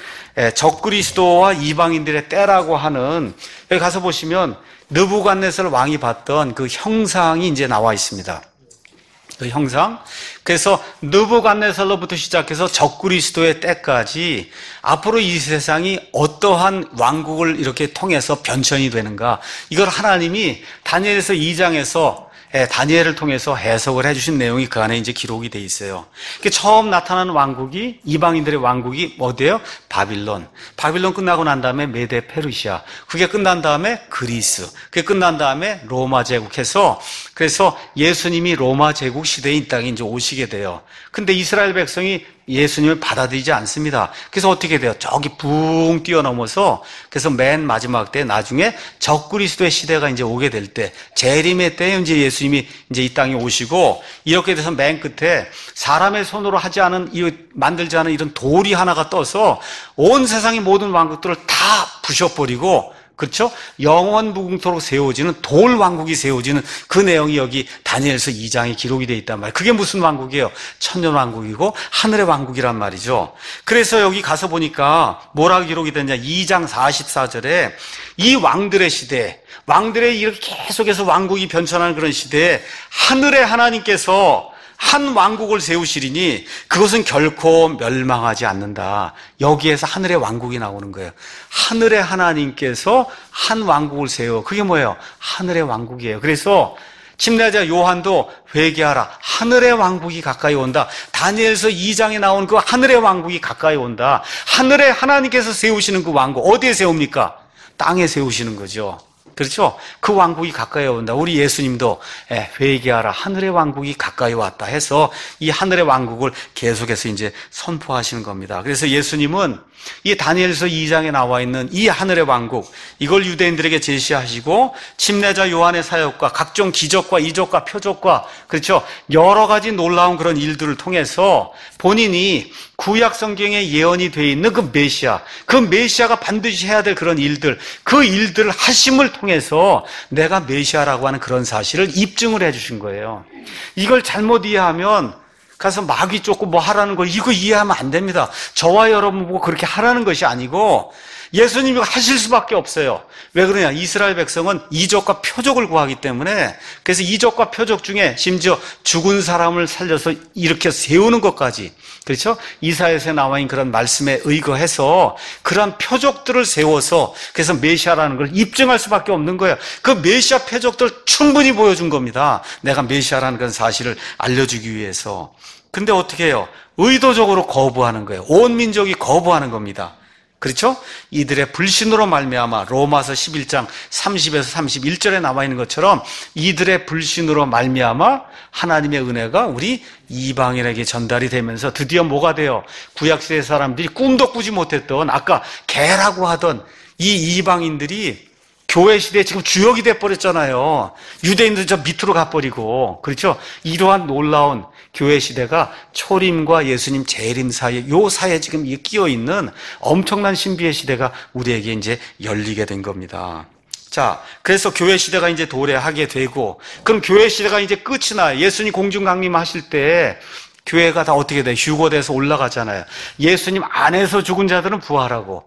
적그리스도와 이방인들의 때라고 하는, 여기 가서 보시면 느부갓네살 왕이 봤던 그 형상이 이제 나와 있습니다. 그 형상. 그래서 느부갓네살로부터 시작해서 적그리스도의 때까지 앞으로 이 세상이 어떠한 왕국을 이렇게 통해서 변천이 되는가, 이걸 하나님이 다니엘서 이 장에서 예, 다니엘을 통해서 해석을 해주신 내용이 그 안에 이제 기록이 돼 있어요. 처음 나타나는 왕국이, 이방인들의 왕국이 어디예요? 바빌론. 바빌론 끝나고 난 다음에 메데 페르시아. 그게 끝난 다음에 그리스. 그게 끝난 다음에 로마 제국해서, 그래서 예수님이 로마 제국 시대에 이 땅에 이제 오시게 돼요. 근데 이스라엘 백성이 예수님을 받아들이지 않습니다. 그래서 어떻게 돼요? 저기 붕 뛰어넘어서, 그래서 맨 마지막 때 나중에 적그리스도의 시대가 이제 오게 될 때, 재림의 때에 이제 예수님이 이제 이 땅에 오시고, 이렇게 돼서 맨 끝에 사람의 손으로 하지 않은, 이 만들지 않은 이런 돌이 하나가 떠서 온 세상의 모든 왕국들을 다 부셔버리고, 그렇죠? 영원 무궁토록 세워지는 돌 왕국이 세워지는 그 내용이 여기 다니엘서 이 장에 기록이 되어 있단 말이에요. 그게 무슨 왕국이에요? 천년 왕국이고 하늘의 왕국이란 말이죠. 그래서 여기 가서 보니까 뭐라고 기록이 됐냐? 이 장 사십사 절에 이 왕들의 시대, 왕들의 이렇게 계속해서 왕국이 변천하는 그런 시대에 하늘의 하나님께서 한 왕국을 세우시리니 그것은 결코 멸망하지 않는다. 여기에서 하늘의 왕국이 나오는 거예요. 하늘의 하나님께서 한 왕국을 세워. 그게 뭐예요? 하늘의 왕국이에요. 그래서 침례자 요한도 회개하라. 하늘의 왕국이 가까이 온다. 다니엘서 이 장에 나온 그 하늘의 왕국이 가까이 온다. 하늘의 하나님께서 세우시는 그 왕국 어디에 세웁니까? 땅에 세우시는 거죠. 그렇죠? 그 왕국이 가까이 온다. 우리 예수님도 회개하라, 하늘의 왕국이 가까이 왔다 해서 이 하늘의 왕국을 계속해서 이제 선포하시는 겁니다. 그래서 예수님은 이 다니엘서 이 장에 나와 있는 이 하늘의 왕국, 이걸 유대인들에게 제시하시고 침례자 요한의 사역과 각종 기적과 이적과 표적과, 그렇죠, 여러 가지 놀라운 그런 일들을 통해서 본인이 구약 성경에 예언이 되어 있는 그 메시아, 그 메시아가 반드시 해야 될 그런 일들, 그 일들을 하심을 통해서 내가 메시아라고 하는 그런 사실을 입증을 해 주신 거예요. 이걸 잘못 이해하면 가서 마귀 쫓고 뭐 하라는 거, 이거 이해하면 안 됩니다. 저와 여러분 보고 그렇게 하라는 것이 아니고 예수님이 하실 수밖에 없어요. 왜 그러냐? 이스라엘 백성은 이적과 표적을 구하기 때문에, 그래서 이적과 표적 중에 심지어 죽은 사람을 살려서 이렇게 세우는 것까지, 그렇죠? 이사야서에 나와 있는 그런 말씀에 의거해서 그런 표적들을 세워서 그래서 메시아라는 걸 입증할 수밖에 없는 거예요. 그 메시아 표적들 충분히 보여준 겁니다. 내가 메시아라는 그런 사실을 알려주기 위해서. 근데 어떻게 해요? 의도적으로 거부하는 거예요. 온 민족이 거부하는 겁니다. 그렇죠? 이들의 불신으로 말미암아, 로마서 십일 장 삼십에서 삼십일 절에 나와 있는 것처럼 이들의 불신으로 말미암아 하나님의 은혜가 우리 이방인에게 전달이 되면서 드디어 뭐가 돼요? 구약시대 사람들이 꿈도 꾸지 못했던, 아까 개라고 하던 이 이방인들이 교회 시대에 지금 주역이 돼버렸잖아요. 유대인들 저 밑으로 가버리고, 그렇죠? 이러한 놀라운 교회 시대가 초림과 예수님 재림 사이에, 요 사이에 지금 끼어 있는 엄청난 신비의 시대가 우리에게 이제 열리게 된 겁니다. 자, 그래서 교회 시대가 이제 도래하게 되고, 그럼 교회 시대가 이제 끝이 나요. 예수님 공중 강림하실 때 교회가 다 어떻게 돼? 휴거돼서 올라가잖아요. 예수님 안에서 죽은 자들은 부활하고,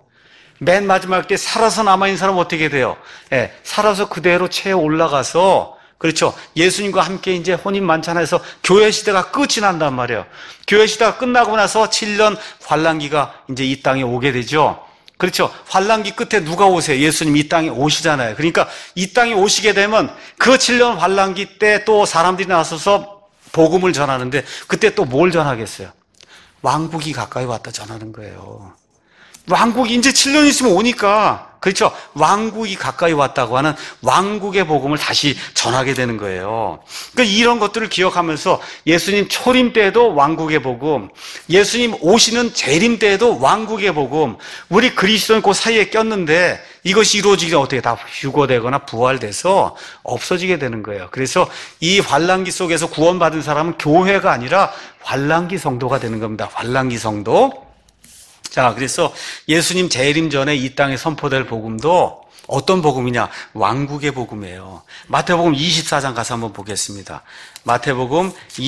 맨 마지막 때 살아서 남아있는 사람은 어떻게 돼요? 예, 살아서 그대로 채에 올라가서, 그렇죠, 예수님과 함께 이제 혼인만찬해서 교회 시대가 끝이 난단 말이에요. 교회 시대가 끝나고 나서 칠 년 환란기가 이제 이 땅에 오게 되죠. 그렇죠. 환란기 끝에 누가 오세요? 예수님 이 땅에 오시잖아요. 그러니까 이 땅에 오시게 되면 그 칠 년 환란기 때 또 사람들이 나서서 복음을 전하는데, 그때 또 뭘 전하겠어요? 왕국이 가까이 왔다 전하는 거예요. 왕국이 이제 칠 년 있으면 오니까, 그렇죠, 왕국이 가까이 왔다고 하는 왕국의 복음을 다시 전하게 되는 거예요. 그러니까 이런 것들을 기억하면서 예수님 초림 때에도 왕국의 복음, 예수님 오시는 재림 때에도 왕국의 복음, 우리 그리스도인 그 사이에 꼈는데 이것이 이루어지기 전에 어떻게 다 휴거되거나 부활돼서 없어지게 되는 거예요. 그래서 이 환란기 속에서 구원받은 사람은 교회가 아니라 환란기 성도가 되는 겁니다. 환란기 성도. 자, 그래서 예수님 재림 전에 이 땅에 선포될 복음도 어떤 복음이냐? 왕국의 복음이에요. 마태복음 이십사 장 가서 한번 보겠습니다. 마태복음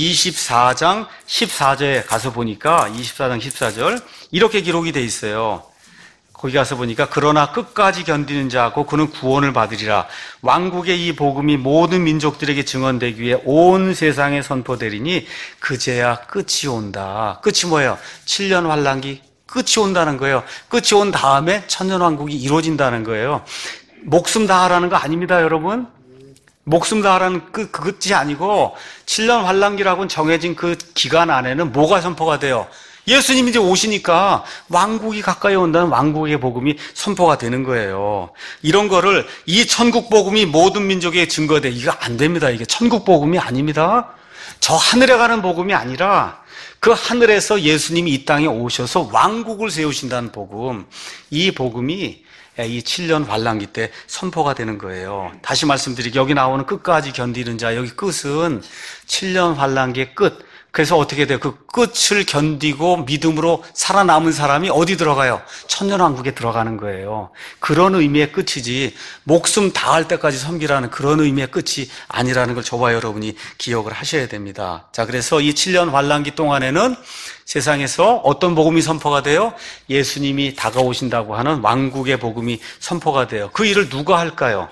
이십사 장 십사 절에 가서 보니까, 이십사 장 십사 절 이렇게 기록이 돼 있어요. 거기 가서 보니까, 그러나 끝까지 견디는 자고 그는 구원을 받으리라. 왕국의 이 복음이 모든 민족들에게 증언되기 위해 온 세상에 선포되리니 그제야 끝이 온다. 끝이 뭐예요? 칠 년 환란기 끝이 온다는 거예요. 끝이 온 다음에 천년왕국이 이루어진다는 거예요. 목숨 다하라는 거 아닙니다, 여러분. 목숨 다하라는 그, 그 끝이 아니고 칠 년 환란기라고는 정해진 그 기간 안에는 뭐가 선포가 돼요? 예수님이 이제 오시니까 왕국이 가까이 온다는 왕국의 복음이 선포가 되는 거예요. 이런 거를 이 천국 복음이 모든 민족에 증거돼, 이거 안 됩니다. 이게 천국 복음이 아닙니다. 저 하늘에 가는 복음이 아니라 그 하늘에서 예수님이 이 땅에 오셔서 왕국을 세우신다는 복음, 이 복음이 이 칠 년 환란기 때 선포가 되는 거예요. 다시 말씀드리기, 여기 나오는 끝까지 견디는 자, 여기 끝은 칠 년 환란기의 끝. 그래서 어떻게 돼요? 그 끝을 견디고 믿음으로 살아남은 사람이 어디 들어가요? 천년왕국에 들어가는 거예요. 그런 의미의 끝이지, 목숨 다할 때까지 섬기라는 그런 의미의 끝이 아니라는 걸 저와 여러분이 기억을 하셔야 됩니다. 자, 그래서 이 칠 년 환란기 동안에는 세상에서 어떤 복음이 선포가 돼요? 예수님이 다가오신다고 하는 왕국의 복음이 선포가 돼요. 그 일을 누가 할까요?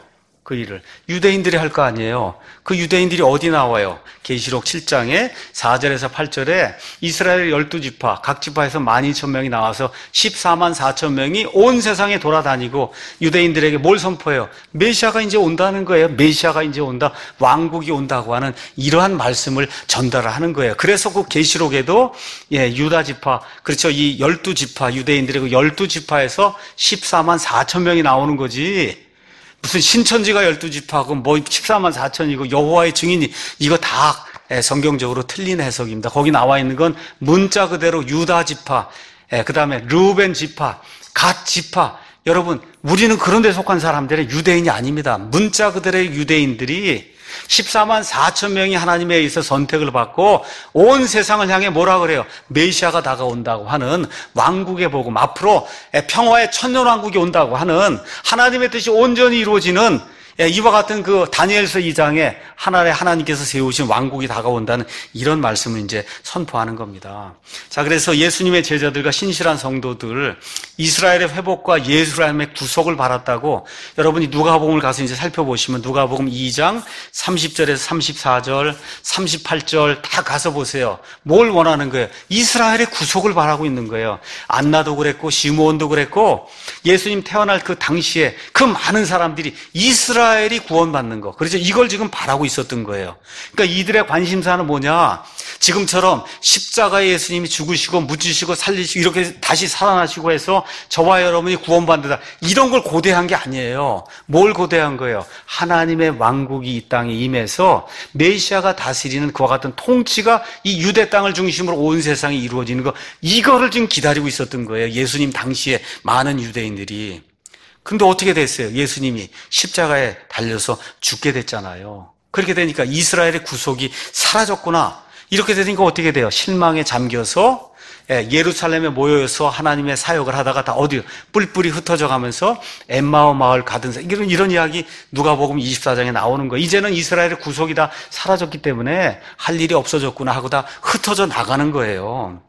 그 일을 유대인들이 할 거 아니에요. 그 유대인들이 어디 나와요? 계시록 칠 장에 사 절에서 팔 절에 이스라엘 열두 지파, 각 지파에서 만 이천 명이 나와서 십사만 사천 명이 온 세상에 돌아다니고 유대인들에게 뭘 선포해요? 메시아가 이제 온다는 거예요. 메시아가 이제 온다. 왕국이 온다고 하는 이러한 말씀을 전달을 하는 거예요. 그래서 그 계시록에도 예, 유다 지파, 그렇죠. 이 열두 지파, 유대인들의 그 열두 지파에서 십사만 사천 명이 나오는 거지. 무슨 신천지가 열두 지파고 뭐 십사만 사천이고 여호와의 증인이 이거 다 성경적으로 틀린 해석입니다. 거기 나와 있는 건 문자 그대로 유다 지파, 그 다음에 르우벤 지파, 갓 지파. 여러분, 우리는 그런 데 속한 사람들의 유대인이 아닙니다. 문자 그대로의 유대인들이 십사만 사천 명이 하나님에 의해서 선택을 받고 온 세상을 향해 뭐라 그래요? 메시아가 다가온다고 하는 왕국의 복음, 앞으로 평화의 천년왕국이 온다고 하는 하나님의 뜻이 온전히 이루어지는 이와 같은 그 다니엘서 이 장에 하나의 하나님께서 세우신 왕국이 다가온다는 이런 말씀을 이제 선포하는 겁니다. 자, 그래서 예수님의 제자들과 신실한 성도들, 이스라엘의 회복과 예루살렘의 구속을 바랐다고 여러분이 누가복음을 가서 이제 살펴보시면 누가복음 이 장 삼십 절에서 삼십사 절, 삼십팔 절 다 가서 보세요. 뭘 원하는 거예요? 이스라엘의 구속을 바라고 있는 거예요. 안나도 그랬고 시므온도 그랬고 예수님 태어날 그 당시에 그 많은 사람들이 이스라엘 이스라엘이 구원받는 거. 그래서 이걸 지금 바라고 있었던 거예요. 그러니까 이들의 관심사는 뭐냐? 지금처럼 십자가에 예수님이 죽으시고 묻히시고 살리시고 이렇게 다시 살아나시고 해서 저와 여러분이 구원받는다. 이런 걸 고대한 게 아니에요. 뭘 고대한 거예요? 하나님의 왕국이 이 땅에 임해서 메시아가 다스리는 그와 같은 통치가 이 유대 땅을 중심으로 온 세상에 이루어지는 거. 이거를 지금 기다리고 있었던 거예요. 예수님 당시에 많은 유대인들이. 근데 어떻게 됐어요? 예수님이 십자가에 달려서 죽게 됐잖아요. 그렇게 되니까 이스라엘의 구속이 사라졌구나. 이렇게 되니까 어떻게 돼요? 실망에 잠겨서 예루살렘에 모여서 하나님의 사역을 하다가 다 어디 뿔뿔이 흩어져 가면서 엠마오 마을 가든 이런 이런 이야기 누가복음 이십사 장에 나오는 거예요. 이제는 이스라엘의 구속이 다 사라졌기 때문에 할 일이 없어졌구나 하고 다 흩어져 나가는 거예요.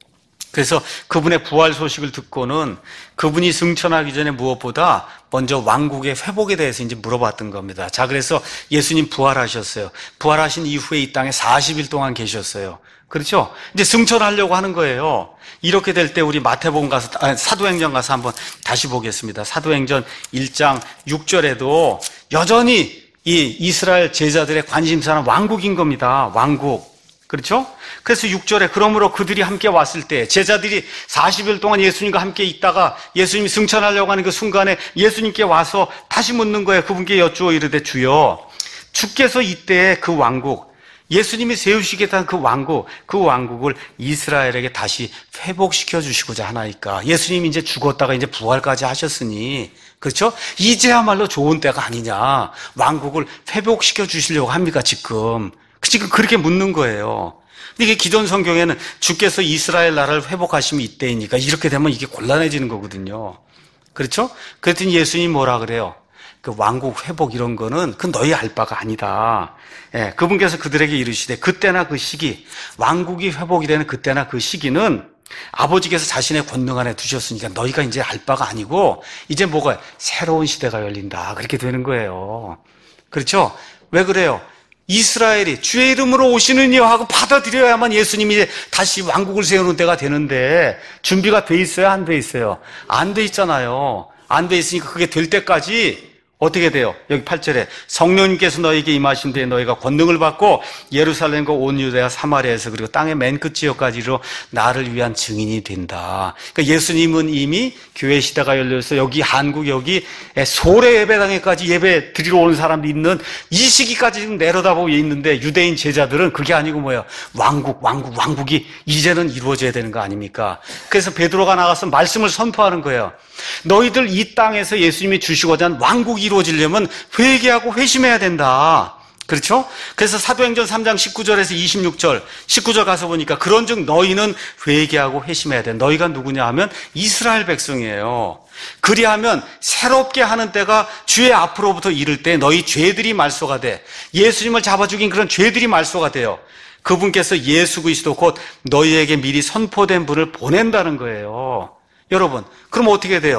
그래서 그분의 부활 소식을 듣고는 그분이 승천하기 전에 무엇보다 먼저 왕국의 회복에 대해서 이제 물어봤던 겁니다. 자, 그래서 예수님 부활하셨어요. 부활하신 이후에 이 땅에 사십 일 동안 계셨어요. 그렇죠? 이제 승천하려고 하는 거예요. 이렇게 될 때 우리 마태복음 가서, 아니, 사도행전 가서 한번 다시 보겠습니다. 사도행전 일 장 육 절에도 여전히 이 이스라엘 제자들의 관심사는 왕국인 겁니다. 왕국. 그렇죠? 그래서 육 절에 그러므로 그들이 함께 왔을 때 제자들이 사십 일 동안 예수님과 함께 있다가 예수님이 승천하려고 하는 그 순간에 예수님께 와서 다시 묻는 거예요. 그분께 여쭈어 이르되 주여 주께서 이때 그 왕국 예수님이 세우시겠다는 그 왕국 그 왕국을 이스라엘에게 다시 회복시켜 주시고자 하나이까. 예수님이 이제 죽었다가 이제 부활까지 하셨으니 그렇죠? 이제야말로 좋은 때가 아니냐. 왕국을 회복시켜 주시려고 합니까 지금. 지금 그렇게 묻는 거예요. 근데 이게 기존 성경에는 주께서 이스라엘 나라를 회복하시면 이때이니까 이렇게 되면 이게 곤란해지는 거거든요. 그렇죠? 그랬더니 예수님이 뭐라 그래요? 그 왕국 회복 이런 거는 그 너희 알 바가 아니다. 예, 그분께서 그들에게 이르시되 그때나 그 시기, 왕국이 회복이 되는 그때나 그 시기는 아버지께서 자신의 권능 안에 두셨으니까 너희가 이제 알 바가 아니고 이제 뭐가 새로운 시대가 열린다. 그렇게 되는 거예요. 그렇죠? 왜 그래요? 이스라엘이 주의 이름으로 오시는 이여 하고 받아들여야만 예수님이 다시 왕국을 세우는 때가 되는데 준비가 돼 있어요? 안 돼 있어요? 안 돼 있잖아요. 안 돼 있으니까 그게 될 때까지 어떻게 돼요? 여기 팔 절에 성령님께서 너에게 임하신 데에 너희가 권능을 받고 예루살렘과 온 유대와 사마리아에서 그리고 땅의 맨 끝 지역까지로 나를 위한 증인이 된다. 그러니까 예수님은 이미 교회 시대가 열려서 여기 한국 여기 소래 예배당에까지 예배 드리러 오는 사람도 있는 이 시기까지 지금 내려다보고 있는데 유대인 제자들은 그게 아니고 뭐예요? 왕국, 왕국, 왕국이 이제는 이루어져야 되는 거 아닙니까? 그래서 베드로가 나가서 말씀을 선포하는 거예요. 너희들 이 땅에서 예수님이 주시고자 하는 왕국이 이루어지려면 회개하고 회심해야 된다. 그렇죠? 그래서 사도행전 삼 장 십구 절에서 이십육 절, 십구 절 가서 보니까 그런즉 너희는 회개하고 회심해야 돼. 너희가 누구냐 하면 이스라엘 백성이에요. 그리하면 새롭게 하는 때가 주의 앞으로부터 이를 때 너희 죄들이 말소가 돼. 예수님을 잡아 죽인 그런 죄들이 말소가 돼요. 그분께서 예수 그리스도 곧 너희에게 미리 선포된 분을 보낸다는 거예요. 여러분, 그럼 어떻게 돼요?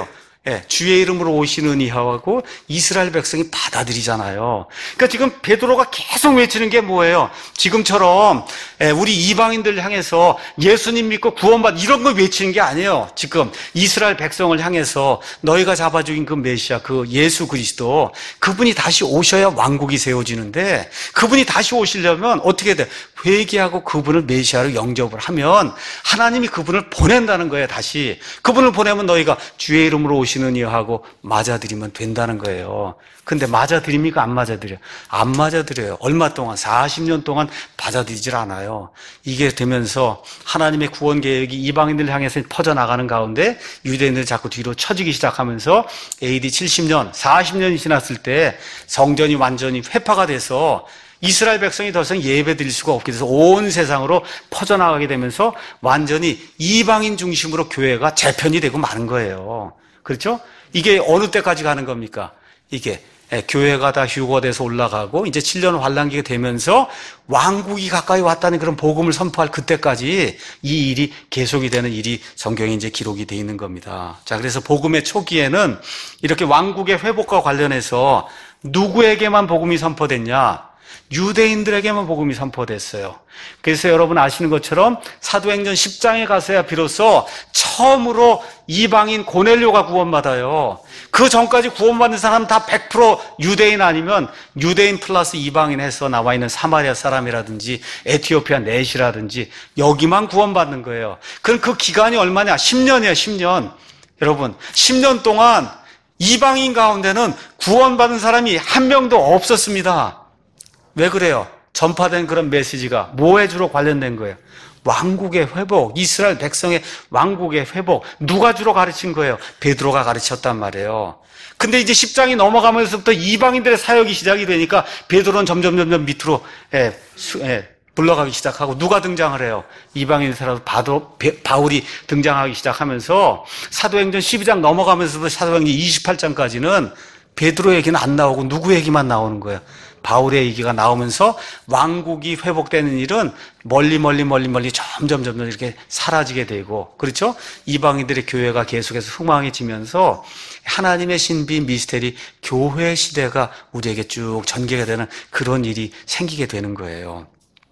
예, 주의 이름으로 오시는 이하고 이스라엘 백성이 받아들이잖아요. 그러니까 지금 베드로가 계속 외치는 게 뭐예요? 지금처럼 예, 우리 이방인들 향해서 예수님 믿고 구원받 이런 거 외치는 게 아니에요. 지금 이스라엘 백성을 향해서 너희가 잡아 죽인 그 메시아, 그 예수 그리스도, 그분이 다시 오셔야 왕국이 세워지는데, 그분이 다시 오시려면 어떻게 돼? 회개하고 그분을 메시아로 영접을 하면 하나님이 그분을 보낸다는 거예요. 다시 그분을 보내면 너희가 주의 이름으로 오시는 이하고 맞아들이면 된다는 거예요. 근데 맞아들입니까? 안 맞아들여요? 안 맞아들여요. 얼마 동안? 사십 년 동안 받아들이질 않아요. 이게 되면서 하나님의 구원 계획이 이방인들 향해서 퍼져나가는 가운데 유대인들이 자꾸 뒤로 처지기 시작하면서 에이디 칠십 년, 사십 년이 지났을 때 성전이 완전히 회파가 돼서 이스라엘 백성이 더 이상 예배 드릴 수가 없게 돼서 온 세상으로 퍼져나가게 되면서 완전히 이방인 중심으로 교회가 재편이 되고 마는 거예요. 그렇죠? 이게 어느 때까지 가는 겁니까? 이게 교회가 다 휴거돼서 올라가고 이제 칠 년 환란기가 되면서 왕국이 가까이 왔다는 그런 복음을 선포할 그때까지 이 일이 계속이 되는 일이 성경에 이제 기록이 되어 있는 겁니다. 자, 그래서 복음의 초기에는 이렇게 왕국의 회복과 관련해서 누구에게만 복음이 선포됐냐? 유대인들에게만 복음이 선포됐어요. 그래서 여러분 아시는 것처럼 사도행전 십 장에 가서야 비로소 처음으로 이방인 고넬료가 구원받아요. 그 전까지 구원받는 사람은 다 백 퍼센트 유대인 아니면 유대인 플러스 이방인 해서 나와 있는 사마리아 사람이라든지 에티오피아 넷이라든지 여기만 구원받는 거예요. 그럼 그 기간이 얼마냐? 십 년이에요. 십 년. 여러분 십 년 동안 이방인 가운데는 구원받은 사람이 한 명도 없었습니다. 왜 그래요? 전파된 그런 메시지가 뭐에 주로 관련된 거예요? 왕국의 회복, 이스라엘 백성의 왕국의 회복. 누가 주로 가르친 거예요? 베드로가 가르쳤단 말이에요. 근데 이제 십 장이 넘어가면서부터 이방인들의 사역이 시작이 되니까 베드로는 점점 점점 밑으로 예, 수, 예, 불러가기 시작하고 누가 등장을 해요? 이방인들하고 바울이 등장하기 시작하면서 사도행전 십이 장 넘어가면서부터 사도행전 이십팔 장까지는 베드로 얘기는 안 나오고 누구 얘기만 나오는 거예요? 바울의 얘기가 나오면서 왕국이 회복되는 일은 멀리 멀리 멀리 멀리 점점 점점 이렇게 사라지게 되고, 그렇죠? 이방인들의 교회가 계속해서 흥망해지면서 하나님의 신비 미스테리 교회 시대가 우리에게 쭉 전개가 되는 그런 일이 생기게 되는 거예요.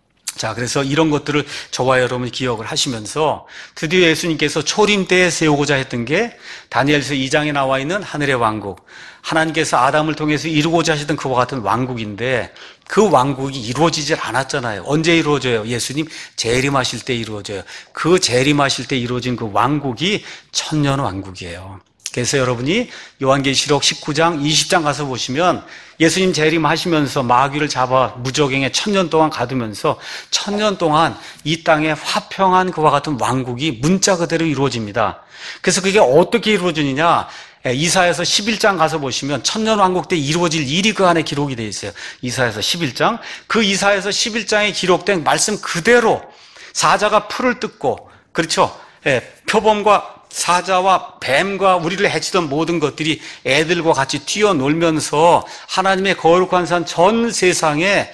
자, 그래서 이런 것들을 저와 여러분이 기억을 하시면서 드디어 예수님께서 초림 때에 세우고자 했던 게 다니엘서 이 장에 나와 있는 하늘의 왕국, 하나님께서 아담을 통해서 이루고자 하시던 그와 같은 왕국인데 그 왕국이 이루어지질 않았잖아요. 언제 이루어져요? 예수님 재림하실 때 이루어져요. 그 재림하실 때 이루어진 그 왕국이 천년 왕국이에요. 그래서 여러분이 요한계시록 십구 장, 이십 장 가서 보시면 예수님 재림하시면서 마귀를 잡아 무적행에 천년 동안 가두면서 천년 동안 이 땅에 화평한 그와 같은 왕국이 문자 그대로 이루어집니다. 그래서 그게 어떻게 이루어지느냐? 이사야서 십일 장 가서 보시면 천년 왕국 때 이루어질 일이 그 안에 기록이 되어 있어요. 이사야서 십일 장. 그 이사야서 십일 장에 기록된 말씀 그대로 사자가 풀을 뜯고, 그렇죠? 예, 표범과 사자와 뱀과 우리를 해치던 모든 것들이 애들과 같이 뛰어놀면서 하나님의 거룩한 산 전 세상에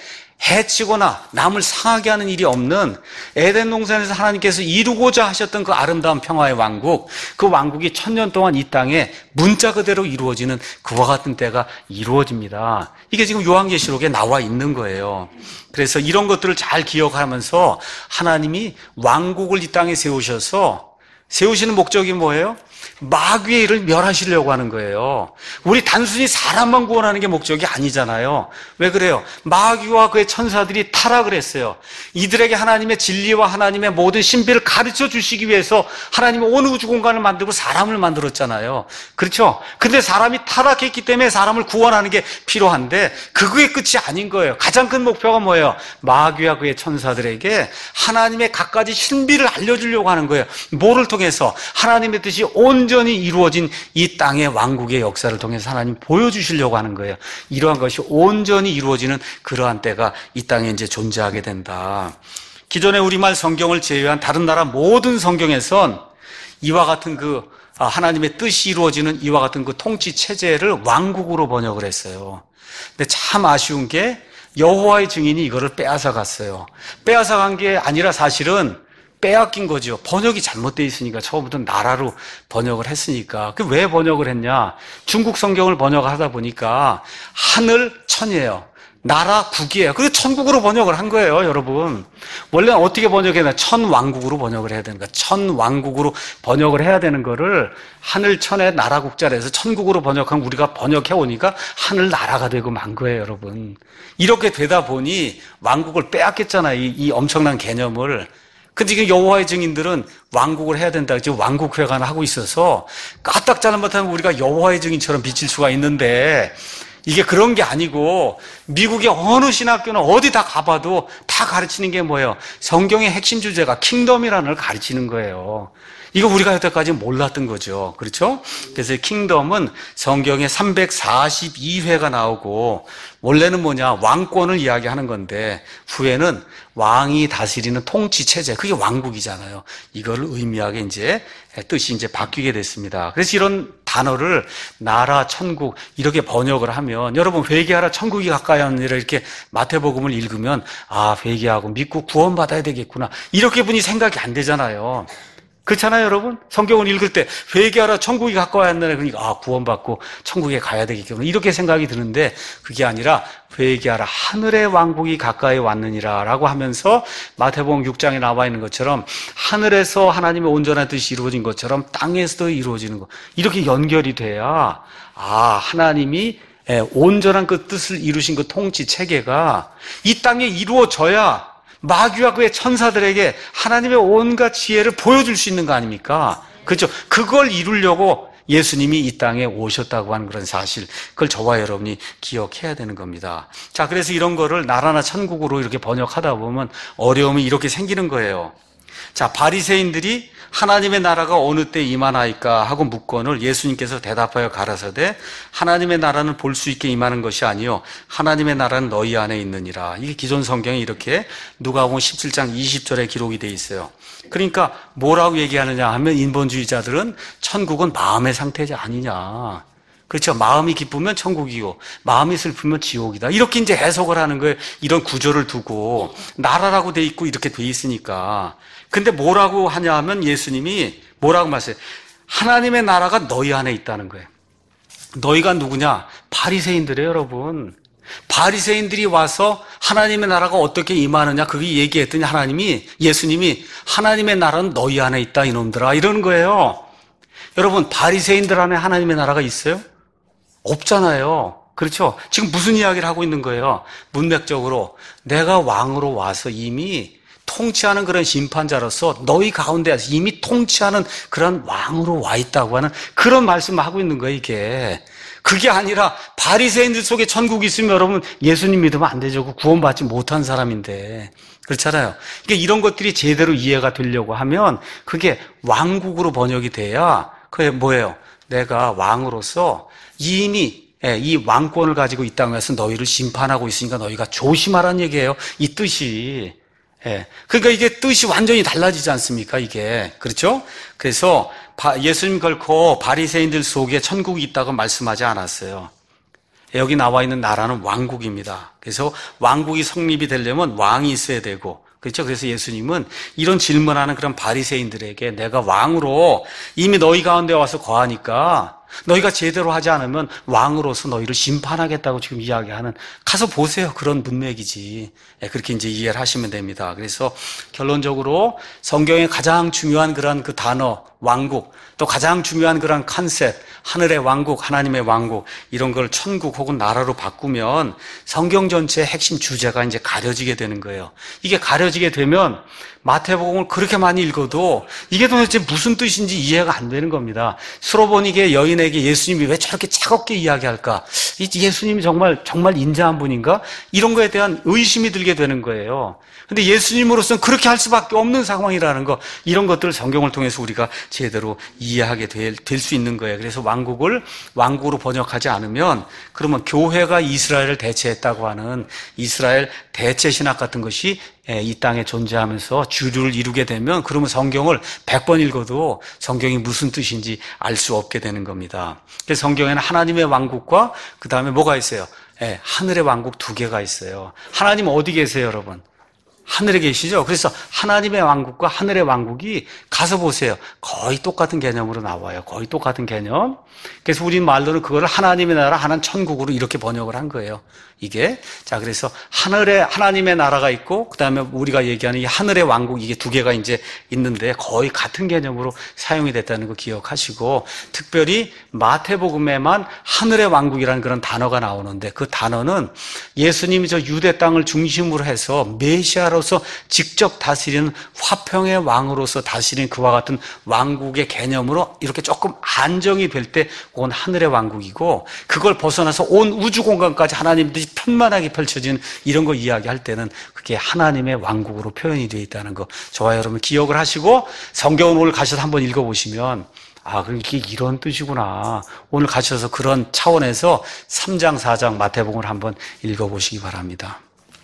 해치거나 남을 상하게 하는 일이 없는 에덴 동산에서 하나님께서 이루고자 하셨던 그 아름다운 평화의 왕국, 그 왕국이 천년 동안 이 땅에 문자 그대로 이루어지는 그와 같은 때가 이루어집니다. 이게 지금 요한계시록에 나와 있는 거예요. 그래서 이런 것들을 잘 기억하면서 하나님이 왕국을 이 땅에 세우셔서 세우시는 목적이 뭐예요? 마귀의 일을 멸하시려고 하는 거예요. 우리 단순히 사람만 구원하는 게 목적이 아니잖아요. 왜 그래요? 마귀와 그의 천사들이 타락을 했어요. 이들에게 하나님의 진리와 하나님의 모든 신비를 가르쳐 주시기 위해서 하나님이 온 우주 공간을 만들고 사람을 만들었잖아요. 그렇죠? 근데 사람이 타락했기 때문에 사람을 구원하는 게 필요한데 그게 끝이 아닌 거예요. 가장 큰 목표가 뭐예요? 마귀와 그의 천사들에게 하나님의 갖가지 신비를 알려주려고 하는 거예요. 뭐를 통해서? 하나님의 뜻이 온전히 이루어진 이 땅의 왕국의 역사를 통해서 하나님 보여주시려고 하는 거예요. 이러한 것이 온전히 이루어지는 그러한 때가 이 땅에 이제 존재하게 된다. 기존의 우리말 성경을 제외한 다른 나라 모든 성경에선 이와 같은 그 하나님의 뜻이 이루어지는 이와 같은 그 통치 체제를 왕국으로 번역을 했어요. 근데 참 아쉬운 게 여호와의 증인이 이거를 빼앗아 갔어요. 빼앗아 간 게 아니라 사실은 빼앗긴 거죠. 번역이 잘못되어 있으니까 처음부터 나라로 번역을 했으니까. 그 왜 번역을 했냐? 중국 성경을 번역하다 보니까 하늘 천이에요. 나라 국이에요. 그래서 천국으로 번역을 한 거예요, 여러분. 원래는 어떻게 번역해야 천왕국으로 번역을 해야 되는 거야. 천왕국으로 번역을 해야 되는 거를 하늘 천의 나라 국자로 해서 천국으로 번역한 우리가 번역해 오니까 하늘 나라가 되고 만 거예요, 여러분. 이렇게 되다 보니 왕국을 빼앗겼잖아요, 이, 이 엄청난 개념을. 근데 지금 여호와의 증인들은 왕국을 해야 된다. 지금 왕국회관을 하고 있어서 까딱 잘못하면 우리가 여호와의 증인처럼 비칠 수가 있는데 이게 그런 게 아니고 미국의 어느 신학교는 어디 다 가봐도 다 가르치는 게 뭐예요? 성경의 핵심 주제가 킹덤이라는 걸 가르치는 거예요. 이거 우리가 여태까지 몰랐던 거죠. 그렇죠? 그래서 킹덤은 성경에 삼백사십이 회가 나오고 원래는 뭐냐? 왕권을 이야기하는 건데 후에는 왕이 다스리는 통치 체제, 그게 왕국이잖아요. 이걸 의미하게 이제 뜻이 이제 바뀌게 됐습니다. 그래서 이런 단어를 나라, 천국 이렇게 번역을 하면 여러분 회개하라 천국이 가까이 하느니라 이렇게 마태복음을 읽으면 아 회개하고 믿고 구원받아야 되겠구나 이렇게 분이 생각이 안 되잖아요. 그렇잖아요, 여러분? 성경을 읽을 때 회개하라 천국이 가까이 왔느냐 그러니까 아 구원받고 천국에 가야 되겠구나 이렇게 생각이 드는데 그게 아니라 회개하라 하늘의 왕국이 가까이 왔느니라 라고 하면서 마태복음 육 장에 나와 있는 것처럼 하늘에서 하나님의 온전한 뜻이 이루어진 것처럼 땅에서도 이루어지는 것 이렇게 연결이 돼야 아 하나님이 온전한 그 뜻을 이루신 그 통치 체계가 이 땅에 이루어져야 마귀와 그의 천사들에게 하나님의 온갖 지혜를 보여줄 수 있는 거 아닙니까? 그렇죠? 그걸 이루려고 예수님이 이 땅에 오셨다고 하는 그런 사실, 그걸 저와 여러분이 기억해야 되는 겁니다. 자, 그래서 이런 거를 나라나 천국으로 이렇게 번역하다 보면 어려움이 이렇게 생기는 거예요. 자, 바리새인들이 하나님의 나라가 어느 때 임하나이까 하고 묻건을 예수님께서 대답하여 가라사대 하나님의 나라는 볼 수 있게 임하는 것이 아니요 하나님의 나라는 너희 안에 있느니라. 이게 기존 성경에 이렇게 누가복음 십칠 장 이십 절에 기록이 돼 있어요. 그러니까 뭐라고 얘기하느냐 하면 인본주의자들은 천국은 마음의 상태지 아니냐. 그렇죠. 마음이 기쁘면 천국이고 마음이 슬프면 지옥이다. 이렇게 이제 해석을 하는 거예요. 이런 구조를 두고 나라라고 돼 있고 이렇게 돼 있으니까. 근데 뭐라고 하냐 하면 예수님이 뭐라고 말씀해요? 하나님의 나라가 너희 안에 있다는 거예요. 너희가 누구냐? 바리새인들이에요, 여러분. 바리새인들이 와서 하나님의 나라가 어떻게 임하느냐 그게 얘기했더니 하나님이 예수님이 하나님의 나라는 너희 안에 있다 이놈들아 이러는 거예요. 여러분 바리새인들 안에 하나님의 나라가 있어요? 없잖아요. 그렇죠? 지금 무슨 이야기를 하고 있는 거예요? 문맥적으로 내가 왕으로 와서 이미 통치하는 그런 심판자로서 너희 가운데에서 이미 통치하는 그런 왕으로 와 있다고 하는 그런 말씀을 하고 있는 거예요, 이게. 그게 아니라 바리새인들 속에 천국이 있으면 여러분 예수님 믿으면 안 되죠. 구원받지 못한 사람인데. 그렇잖아요. 그러니까 이런 것들이 제대로 이해가 되려고 하면 그게 왕국으로 번역이 돼야 그게 뭐예요? 내가 왕으로서 이미 이 왕권을 가지고 이 땅에서 너희를 심판하고 있으니까 너희가 조심하라는 얘기예요. 이 뜻이. 예. 그러니까 이게 뜻이 완전히 달라지지 않습니까? 이게. 그렇죠? 그래서 예수님 결코 바리새인들 속에 천국이 있다고 말씀하지 않았어요. 여기 나와 있는 나라는 왕국입니다. 그래서 왕국이 성립이 되려면 왕이 있어야 되고, 그렇죠? 그래서 예수님은 이런 질문하는 그런 바리새인들에게 내가 왕으로 이미 너희 가운데 와서 거하니까 너희가 제대로 하지 않으면 왕으로서 너희를 심판하겠다고 지금 이야기하는, 가서 보세요. 그런 문맥이지. 그렇게 이제 이해를 하시면 됩니다. 그래서 결론적으로 성경의 가장 중요한 그런 그 단어, 왕국, 또 가장 중요한 그런 컨셉, 하늘의 왕국, 하나님의 왕국, 이런 걸 천국 혹은 나라로 바꾸면 성경 전체의 핵심 주제가 이제 가려지게 되는 거예요. 이게 가려지게 되면 마태복음을 그렇게 많이 읽어도 이게 도대체 무슨 뜻인지 이해가 안 되는 겁니다. 수로보니게 여인에게 예수님이 왜 저렇게 차갑게 이야기할까? 예수님이 정말 정말 인자한 분인가? 이런 거에 대한 의심이 들게 되는 거예요. 근데 예수님으로서는 그렇게 할 수밖에 없는 상황이라는 거, 이런 것들을 성경을 통해서 우리가 제대로 이해하게 될 수 있는 거예요. 그래서 왕국을 왕국으로 번역하지 않으면 그러면 교회가 이스라엘을 대체했다고 하는 이스라엘 대체 신학 같은 것이 이 땅에 존재하면서 주류를 이루게 되면 그러면 성경을 백 번 읽어도 성경이 무슨 뜻인지 알 수 없게 되는 겁니다. 그래서 성경에는 하나님의 왕국과 그 다음에 뭐가 있어요? 예, 하늘의 왕국 두 개가 있어요. 하나님 어디 계세요, 여러분? 하늘에 계시죠? 그래서 하나님의 왕국과 하늘의 왕국이 가서 보세요. 거의 똑같은 개념으로 나와요. 거의 똑같은 개념. 그래서 우리 말로는 그거를 하나님의 나라, 하나는 천국으로 이렇게 번역을 한 거예요. 이게. 자, 그래서 하늘에 하나님의 나라가 있고, 그 다음에 우리가 얘기하는 이 하늘의 왕국, 이게 두 개가 이제 있는데 거의 같은 개념으로 사용이 됐다는 거 기억하시고, 특별히 마태복음에만 하늘의 왕국이라는 그런 단어가 나오는데 그 단어는 예수님이 저 유대 땅을 중심으로 해서 메시아로서 직접 다스리는 화평의 왕으로서 다스리는 그와 같은 왕국의 개념으로 이렇게 조금 안정이 될 때 그건 하늘의 왕국이고, 그걸 벗어나서 온 우주 공간까지 하나님들이 편만하게 펼쳐지는 이런 거 이야기할 때는 그게 하나님의 왕국으로 표현이 되어 있다는 거 저와 여러분 기억을 하시고, 성경을 오늘 가셔서 한번 읽어보시면 아, 그럼 이게 이런 뜻이구나. 오늘 가셔서 그런 차원에서 삼 장, 사 장 마태복음을 한번 읽어보시기 바랍니다.